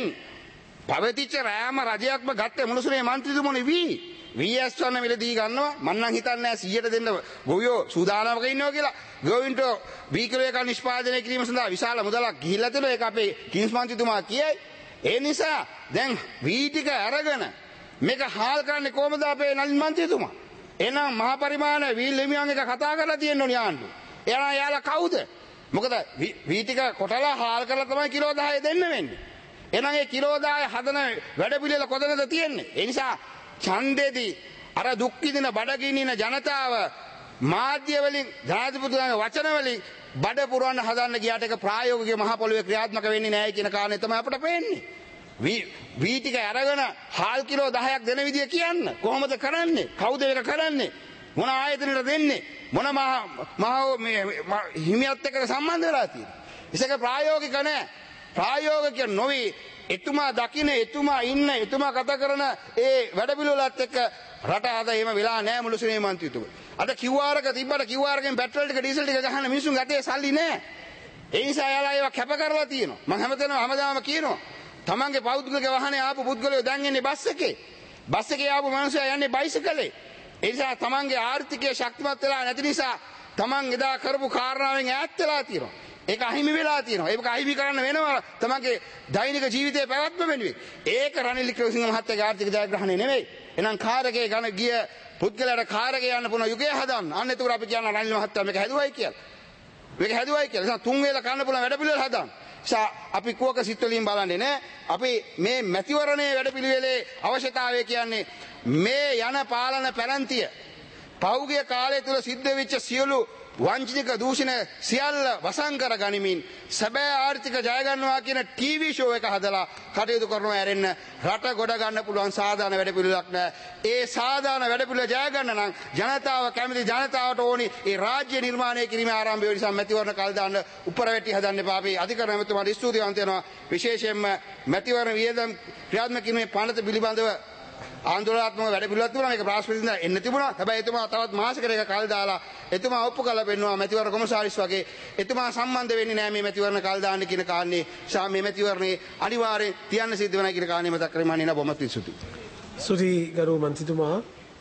පවතිච්ච රෑම රජයක්ම ගත්තේ මුළුසුනේ මන්ත්‍රීතුමනි වී. වී එස් වන්න මිලදී ගන්නවා. මම නම් හිතන්නේ නැහැ සීයට දෙන්න ගොවියෝ සූදානම්ක ඉන්නවා කියලා. ගොවින්ට වී කිලෝ එකක් නිෂ්පාදනය කිරීම සඳහා විශාල මුදලක් ගිහිල්ලා තියෙනවා. ඒක අපේ කිංස් මන්ත්‍රීතුමා කියයි. ඒ නිසා දැන් වී ටික අරගෙන මේක හාල් කරන්නේ කොහොමද අපේ නලින් මන්ත්‍රීතුමා? එහෙනම් මහා පරිමාණ වී ලෙමියන් එක කතා කරලා තියෙන්න ඕනි ආණ්ඩුව. එයා යාලා කවුද? මොකද වී ටික කොටලා හාල් කරලා තමයි කිලෝ දහය දෙන්න වෙන්නේ. එහෙනම් ඒ කිලෝ දහය හදන වැඩ පිළිවෙල කොතනද තියෙන්නේ? ඒ නිසා ඡන්දෙදී අර දුක් විඳින බඩගිනින ජනතාව මාධ්‍ය වලින් ජනාධිපතිතුමාගේ වචන වලින් බඩ පුරවන්න හදන්න ගියාට ඒක ප්‍රායෝගිකව මහ පොළොවේ ක්‍රියාත්මක වෙන්නේ නැහැ කියන කාරණේ තමයි අපිට පේන්නේ. වී වී ටික අරගෙන හාල් කිලෝ දහයක් දෙන විදිය කියන්න. කොහොමද කරන්නේ? කවුද ඒක කරන්නේ? මොන ආයතනෙට දෙන්නේ? මොන මහ මේ හිමියත් එක්ක සම්බන්ධ වෙලා තියෙන්නේ? ඉතින් ප්‍රායෝගික නැහැ. ප්‍රායෝගික නොවි එතුමා දකින්න එතුමා ඉන්න එතුමා කතා කරන ඒ වැඩපිළිවෙලත් එක්ක රට අද එහෙම වෙලා නැහැ මුළුසුනේ මන්ත්‍රීතුමා. අද කිව් ආර් එක තිබ්බට කිව් ආර් එකෙන් පෙට්‍රල් ටික ඩීසල් ටික ගහන මිනිස්සුන් අතේ සල්ලි නැහැ. ඒ නිසා යාලා ඒවා කැප කරලා තියෙනවා. මම හැමතැනම හැමදාම කියනවා තමන්ගේ පෞද්ගලික වාහනේ ආපු පුද්ගලයෝ දැන් ඉන්නේ බස් එකේ. බස් එකේ ආපු මිනිස්සයා යන්නේ බයිසිකලේ. ඒ නිසා තමන්ගේ ආර්ථිකය ශක්තිමත් වෙලා නැති නිසා තමන් එදා කරපු කාරණාවෙන් ඈත් වෙලා තියෙනවා. ඒක අහිමි වෙලා තියෙනවා. ඒක අහිමි කරන්න වෙනවා තමන්ගේ දෛනික ජීවිතේ පැවැත්ම වෙනුවෙන්. ඒක රනිල් වික්‍රමසිංහ මහත්තයාගේ ආර්ථික ජයග්‍රහණය නෙවෙයි. එහෙනම් කාර්යකේ ගණ ගිය පුද්ගලයාට කාර්යකේ යන්න පුළුවන් යුගය හදන්න. අන්න ඒක අපි කියන රනිල් මහත්තයා මේක හැදුවයි කියලා. මේක හැදුවයි කියලා. ඒ නිසා තුන් වේල කන්න පුළුවන් වැඩ පිළිවෙල හදන්න. අපි කුවක සිත් වලින් බලන්නේ නෑ. අපි මේ මැතිවරණයේ වැඩපිළිවෙලේ අවශ්‍යතාවය කියන්නේ මේ යන පාලන පැලැන්තිය පෞගිය කාලය තුල සිද්ධ වෙච්ච සියලු වංචනික දූෂණ සියල්ල වසන් කර ගනිමින් සැබෑ ආර්ථික ජය ගන්නවා කියන ටීවී ෂෝ එක හදලා කටයුතු කරනවා ඇරෙන්න රට ගොඩ ගන්න පුළුවන් සාධාරණ වැඩපිළිවෙලක් නෑ. ඒ සාධාරණ වැඩපිළිවෙල ජය ගන්න නම් ජනතාව කැමති ජනතාවට ඕනි ඒ රාජ්‍ය නිර්මාණය කිරීමේ ආරම්භය නිසා මැතිවරණ කල් දාන්න උපරවැටි හදන්න එපා. අපි අධිකරණ මැතිතුමාට ස්තුතිවන්ත වෙනවා. විශේෂයෙන්ම මැතිවරණ වියදම් ක්‍රියාත්මක කිරීමේ පනත පිළිබඳව ආන්දෝලනාත්මක වැඩ පිළිවෙලක් තිබුණා. මේක ප්‍රාශ්පතින්ද එන්න තිබුණා. හැබැයි එතුමා තවත් මාසෙකට එක කල් දාලා එතුමා ඔප්පු කරලා පෙන්නවා මැතිවරණ කොමසාරිස් වගේ එතුමා සම්බන්ධ වෙන්නේ නැහැ මේ මැතිවරණ කල් දාන්න කියන කාරණේ. සා මේ මැතිවරණේ අනිවාර්යෙන් තියන්න සිද්ධ වෙනවා කියන කාරණේ මතක් කරගෙන මම බොහොමත් ස්තුතියි. ස්තුතියි ගරු මන්ත්‍රීතුමා.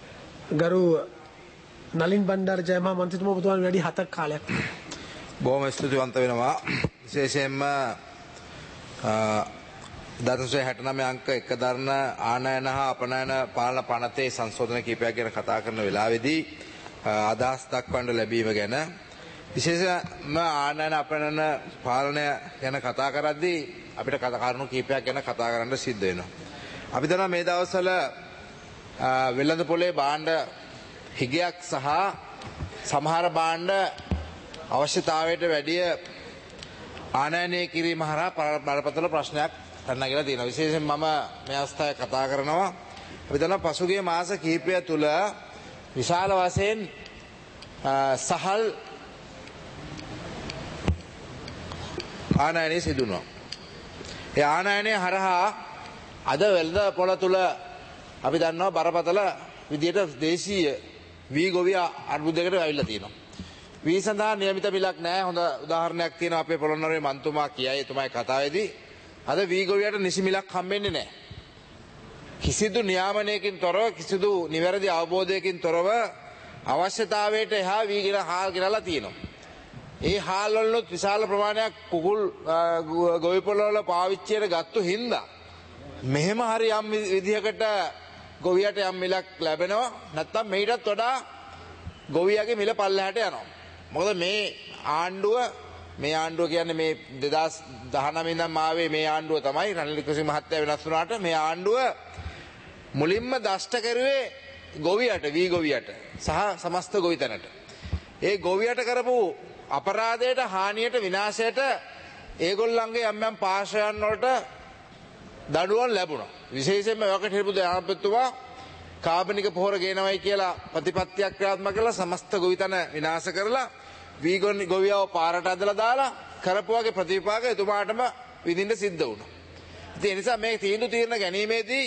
ගරු නලින් බණ්ඩාර ජයමහා මන්ත්‍රීතුමා ඔබතුමාට වැඩි හතක් කාලයක්. බොහොම ස්තුතිවන්ත වෙනවා. විශේෂයෙන්ම දසසිය හැටනවය අංක එක දරන ආනයන හා අපනයන පාලන පනතේ සංශෝධන කීපයක් ගැන කතා කරන වෙලාවේදී අදහස් දක්වන්න ලැබීම ගැන විශේෂයෙන්ම ආනයන අපනයන පාලනය ගැන කතා කරද්දී අපිට කරුණු කීපයක් ගැන කතා කරන්න සිද්ධ වෙනවා. අපි දන්නවා මේ දවස්වල වෙළඳ පොලේ භාණ්ඩ හිගයක් සහ සමහර භාණ්ඩ අවශ්‍යතාවයට වැඩිය ආනයනය කිරීම හරහා බරපතල ප්‍රශ්නයක් පැනනගලා තියෙනවා. විශේෂයෙන් මම මේ අවස්ථාවේ කතා කරනවා අපි දන්නවා පසුගිය මාස කිහිපය තුළ විශාල වශයෙන් සහල් ආනයනය සිදු වුණා. ඒ ආනයනය හරහා අද වෙළඳ පොළ තුළ අපි දන්නවා බරපතල විදියට දේශීය වී ගොවිය අර්බුදයකට ඇවිල්ලා තියෙනවා. වී සඳහා නියමිත මිලක් නැහැ. හොඳ උදාහරණයක් තියෙනවා අපේ පොළොන්නරුවේ මන්තුමා කියයි එතුමායි කතාවේදී. අද වී ගොවියට නිසි මිලක් හම්බෙන්නේ නැහැ. කිසිදු නියාමනයකින් තොරව කිසිදු නිවැරදි අවබෝධයකින් තොරව අවශ්‍යතාවයට එහා වී ගෙන හාල් ගෙනලා තියෙනවා. ඒ හාල් වලුත් විශාල ප්‍රමාණයක් කුකුල් ගොවි පොළවල පාවිච්චියට ගත්තු හින්දා මෙහෙම හරි යම් විදිහකට ගොවියට යම් මිලක් ලැබෙනවා නැත්නම් මේකටත් වඩා ගොවියාගේ මිල පල්ලෙහාට යනවා. මොකද මේ ආණ්ඩුව මේ ආණ්ඩුව කියන්නේ මේ දෙදාස් දහනවය ඉඳන් ආවේ මේ ආණ්ඩුව තමයි රනිල් වික්‍රමසිංහ මහත්තයා වෙනස් වුණාට මේ ආණ්ඩුව මුලින්ම දෂ්ට කරුවේ ගොවියට වී ගොවියට සහ සමස්ත ගොවිතැනට. ඒ ගොවියට කරපු අපරාධයට හානියට විනාශයට ඒගොල්ලන්ගේ යම් යම් පාර්ශවයන් වලට දඩුවම් ලැබුණා. විශේෂයෙන්ම යකට හිටපු ජනාධිපතිතුමා කාබනික පොහොර ගේනවයි කියලා ප්‍රතිපත්තියක් ක්‍රියාත්මක කරලා සමස්ත ගොවිතැන විනාශ කරලා වී ගොවියව පාරට ඇදලා දාලා කරපුවාගේ ප්‍රතිපාක එතුමාටම විඳින්න සිද්ධ වුණා. ඉතින් ඒ නිසා මේ තීන්දුව తీරන ගැනීමේදී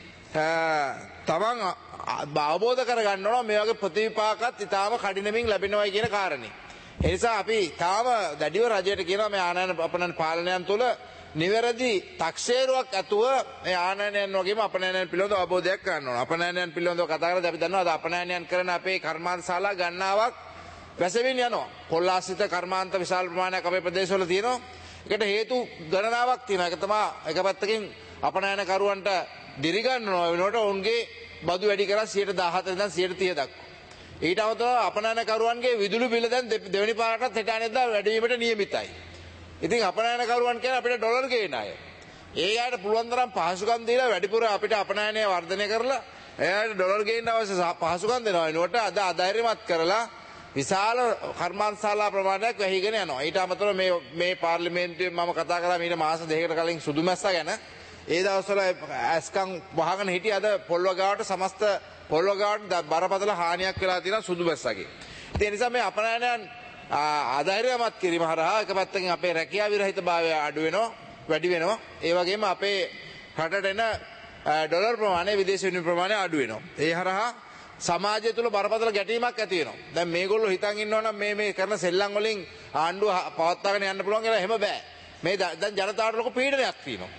තමන් අවබෝධ කරගන්න ඕන මේ වගේ ප්‍රතිපාකත් ඊටාම කඩිනමින් ලැබෙනවයි කියන කාරණේ. ඒ නිසා අපි තාම දැඩිව රජයට කියනවා මේ ආනයන අපනයන පාලනයන් තුළ නිවැරදි තක්සේරුවක් ඇතුව මේ ආනයනයන් වගේම අපනයනයන් පිළිබඳව අවබෝධයක් ගන්න ඕන. අපනයනයන් පිළිබඳව කතා කරද්දී අපි දන්නවා අද අපනයනයන් කරන අපේ කර්මාන්ත ශාලා ගණනාවක් වැසෙමින් යනවා. කොල්ලාසිත කර්මාන්ත විශාල ප්‍රමාණයක් අපේ ප්‍රදේශවල තියෙනවා. ඒකට හේතු ගණනාවක් තියෙනවා. ඒක තමයි එක පැත්තකින් අපනයන කරුවන්ට දිරි ගන්නවා වෙනකොට ඔවුන්ගේ බදු වැඩි කරලා සියයට දහහතර ඉඳන් සියයට තිහ දක්වා. ඊට අමතරව අපනයන කරුවන්ගේ විදුලි බිල දැන් දෙවෙනි පාරටත් හෙට අනිද්දා වැඩි වීමට නියමිතයි. ඉතින් අපනයන කරුවන් කියන්නේ අපිට ඩොලර් ගේන අය. ඒ අයට පුළුවන් තරම් පහසුකම් දීලා වැඩිපුර අපිට අපනයනය වර්ධනය කරලා එයාට ඩොලර් ගේන්න අවශ්‍ය පහසුකම් දෙනවා. ඒනකොට අද අධෛර්යමත් කරලා විශාල කර්මාන්ත ශාලා ප්‍රමාණයක් වැහිගෙන යනවා. ඊට අමතරව මේ මේ පාර්ලිමේන්තුවේ මම කතා කරා මීට මාස දෙකකට කලින් සුදුමැස්ස ගැන. ඒ දවස්වල ඇස්කම් වහගෙන හිටිය අද පොල්වගාවට සමස්ත පොල්වගාවට බරපතල හානියක් වෙලා තියෙනවා සුදුමැස්සගේ. ඒ නිසා මේ අපනයනයන් ආධෛර්යමත් කිරීම හරහා එක පැත්තකින් අපේ රැකියා විරහිතභාවය අඩු වෙනවා වැඩි වෙනවා. ඒ වගේම අපේ රටට එන ඩොලර් ප්‍රමාණය විදේශ විනිමය ප්‍රමාණය අඩු වෙනවා. ඒ හරහා සමාජය තුළ බරපතල ගැටීමක් ඇති වෙනවා. දැන් මේගොල්ලෝ හිතන් ඉන්නවා නම් මේ මේ කරන සෙල්ලම් වලින් ආණ්ඩුව පවත්වාගෙන යන්න පුළුවන් කියලා එහෙම බෑ. මේ දැන් ජනතාවට ලොකු පීඩනයක් තියෙනවා.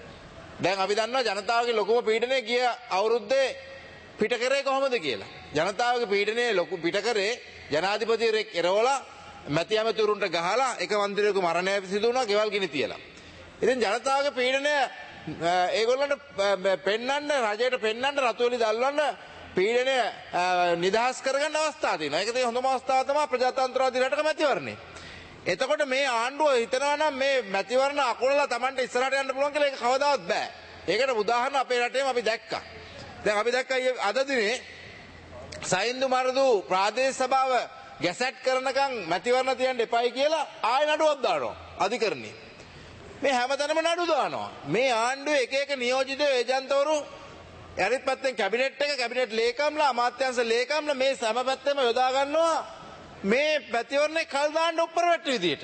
දැන් අපි දන්නවා ජනතාවගේ ලොකුම පීඩනය ගිය අවුරුද්දේ පිට කරේ කොහොමද කියලා. ජනතාවගේ පීඩනය ලොකු පිට කරේ ජනාධිපතිවරයෙක් එරවලා මැති ඇමතිවරුන්ට ගහලා එක මන්ත්‍රීවක මරණය සිදු වුණා ගෙවල් ගිනි තියලා. ඉතින් ජනතාවගේ පීඩනය ඒගොල්ලන්ට පෙන්වන්න රජයට පෙන්වන්න රතුවලි දැල්වන්න පීඩනය නිදහස් කරගන්න අවස්ථා තියෙනවා. ඒක තමයි හොඳම අවස්ථාව තමයි ප්‍රජාතන්ත්‍රවාදී රටක මැතිවරණය. එතකොට මේ ආණ්ඩුව හිතනවා නම් මේ මැතිවරණ අකුලලා Tamanට ඉස්සරහට යන්න පුළුවන් කියලා ඒක කවදාවත් බෑ. ඒකට උදාහරණ අපේ රටේම අපි දැක්කා. දැන් අපි දැක්කා අද දිනේ සයින්දු මර්දු ප්‍රාදේශ සභාව ගැසට් කරනකම් මැතිවරණ තියන්න එපයි කියලා ආයෙ නඩුවක් දානවා අධිකරණේ. මේ හැමතැනම නඩු දානවා. මේ ආණ්ඩුවේ එක එක නියෝජිත ඒජන්තවරු අනිත් පැත්තෙන් කැබිනට් එක කැබිනට් ලේකම්ලා අමාත්‍යාංශ ලේකම්ලා මේ සෑම පැත්තෙම යොදා ගන්නවා මේ මැතිවරණේ කල් දාන්න උඩරට විදියට.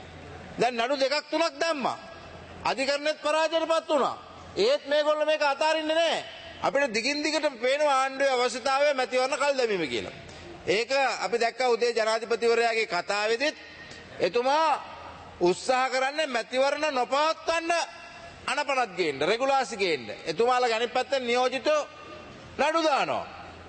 දැන් නඩු දෙකක් තුනක් දැම්මා. අධිකරණෙත් පරාජයටපත් වුණා. ඒත් මේගොල්ලෝ මේක අතාරින්නේ නැහැ. අපිට දිගින් දිගට පේනවා ආණ්ඩුවේ අවශ්‍යතාවය මැතිවරණ කල් දැමීම කියලා. ඒක අපි දැක්කා උදේ ජනාධිපතිවරයාගේ කතාවේදීත් එතුමා උත්සාහ කරන්නේ මැතිවරණ නොපවත්වන්න අනපනත් ගේන්න රෙගුලාසි ගේන්න. එතුමාලා අනිත් පැත්තෙන් නියෝජිතෝ නඩු දානවා.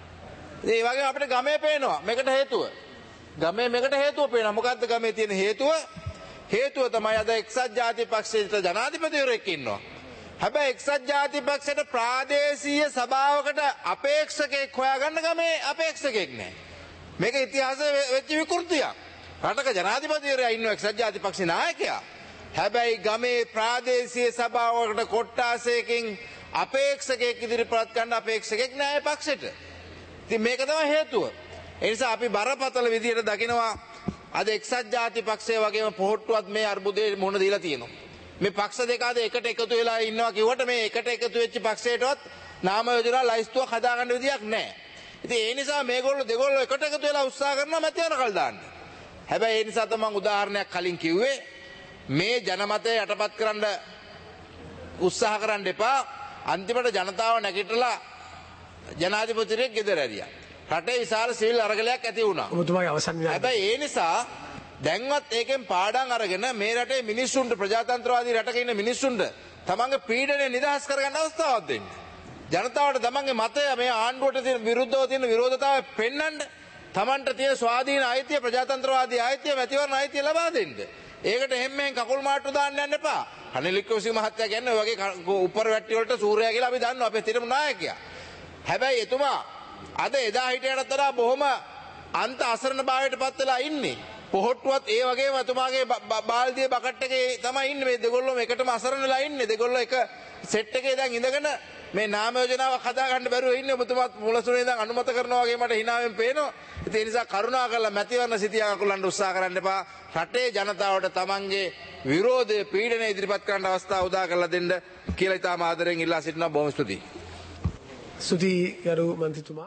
ඒ වගේම අපිට ගමේ පේනවා මේකට හේතුව. ගමේ මේකට හේතුව පේනවා. මොකද්ද ගමේ තියෙන හේතුව? හේතුව තමයි අද එක්සත් ජාතික පක්ෂයේ ජනාධිපතිවරයෙක් ඉන්නවා. හැබැයි එක්සත් ජාතිපක්ෂයට ප්‍රාදේශීය සභාවකට අපේක්ෂකෙක් හොයාගන්න ගමේ අපේක්ෂකෙක් නැහැ. මේක ඉතිහාසයේ වෙච්ච විකෘතියක්. රටක ජනාධිපතිවරයා ඉන්න එක්සත් ජාතිපක්ෂ නායකයා. හැබැයි ගමේ ප්‍රාදේශීය සභාවකට කොට්ටාසයකින් අපේක්ෂකෙක් ඉදිරිපත් කරන්න අපේක්ෂකෙක් නැහැ පක්ෂෙට. ඉතින් මේක තමයි හේතුව. ඒ නිසා අපි බරපතල විදියට දකිනවා අද එක්සත් ජාතිපක්ෂය වගේම පොහොට්ටුවත් මේ අර්බුදේ මුහුණ දීලා තියෙනවා. මේ පක්ෂ දෙක අද එකට එකතු වෙලා ඉන්නවා කිව්වට මේ එකට එකතු වෙච්ච පක්ෂයටවත් නාම යෝජනා ලයිස්තුවක් හදාගන්න විදියක් නැහැ. ඉතින් ඒ නිසා මේගොල්ලෝ දෙගොල්ලෝ එකට එකතු වෙලා උත්සාහ කරනවා මැති වෙනකල් දාන්න. හැබැයි ඒ නිසා තමයි උදාහරණයක් කලින් කිව්වේ මේ ජනමතය යටපත් කරන්න උත්සාහ කරන්න එපා. අන්තිමට ජනතාව නැගිටලා ජනාධිපතිවරයෙක් ගෙදර ඇරියා. රටේ විශාල සිවිල් අරගලයක් ඇති වුණා. ඔබතුමාගේ අවසන් විනාඩිය. හැබැයි ඒ නිසා දැන්වත් ඒකෙන් පාඩම් අරගෙන මේ රටේ මිනිස්සුන්ට ප්‍රජාතන්ත්‍රවාදී රටක ඉන්න මිනිස්සුන්ට තමන්ගේ පීඩනය නිදහස් කරගන්න අවස්ථාවක් දෙන්න. ජනතාවට තමන්ගේ මතය මේ ආණ්ඩුවට තියෙන විරුද්ධව තියෙන විරෝධතාවය පෙන්වන්න තමන්ට තියෙන ස්වාධීන අයිතිය ප්‍රජාතන්ත්‍රවාදී අයිතිය මැතිවරණ අයිතිය ලබා දෙන්න. ඒකට හැම්මෙන් කකුල් මාට්ටු දාන්න යන්න එපා. රනිල් වික්‍රමසිංහ මහත්තයා කියන්නේ ඔය වගේ උඩර වැට්ටි වලට සූර්යයා කියලා අපි දන්නවා අපේ තිරම නායකයා. හැබැයි එතුමා අද එදා හිටියටත් වඩා බොහොම අන්ත අසරණ භාවයට පත් වෙලා ඉන්නේ. පොහොට්ටුවත් ඒ වගේම එතුමාගේ බාල්දියේ බකට් එකේ තමයි ඉන්නේ. මේ දෙගොල්ලොම එකටම අසරණ වෙලා ඉන්නේ. දෙගොල්ලෝ එක සෙට් එකේ දැන් ඉඳගෙන මේ නාම යෝජනාවක් හදාගන්න බැරුව ඉන්නේ. ඔබතුමාත් මුලසුනේ ඉඳන් අනුමත කරනවා වගේ මට hinaවෙන් පේනවා. ඒ නිසා කරුණා කරලා මැතිවරණ සිටියා අකුලන්න උත්සාහ කරන්න එපා. රටේ ජනතාවට තමන්ගේ විරෝධය පීඩනය ඉදිරිපත් කරන්න අවස්ථාව උදා කරලා දෙන්න කියලා ඉතාම ආදරෙන් ඉල්ලා සිටිනවා. බොහොම ස්තුතියි. ස්තුතියි ගරු මන්ත්‍රීතුමා.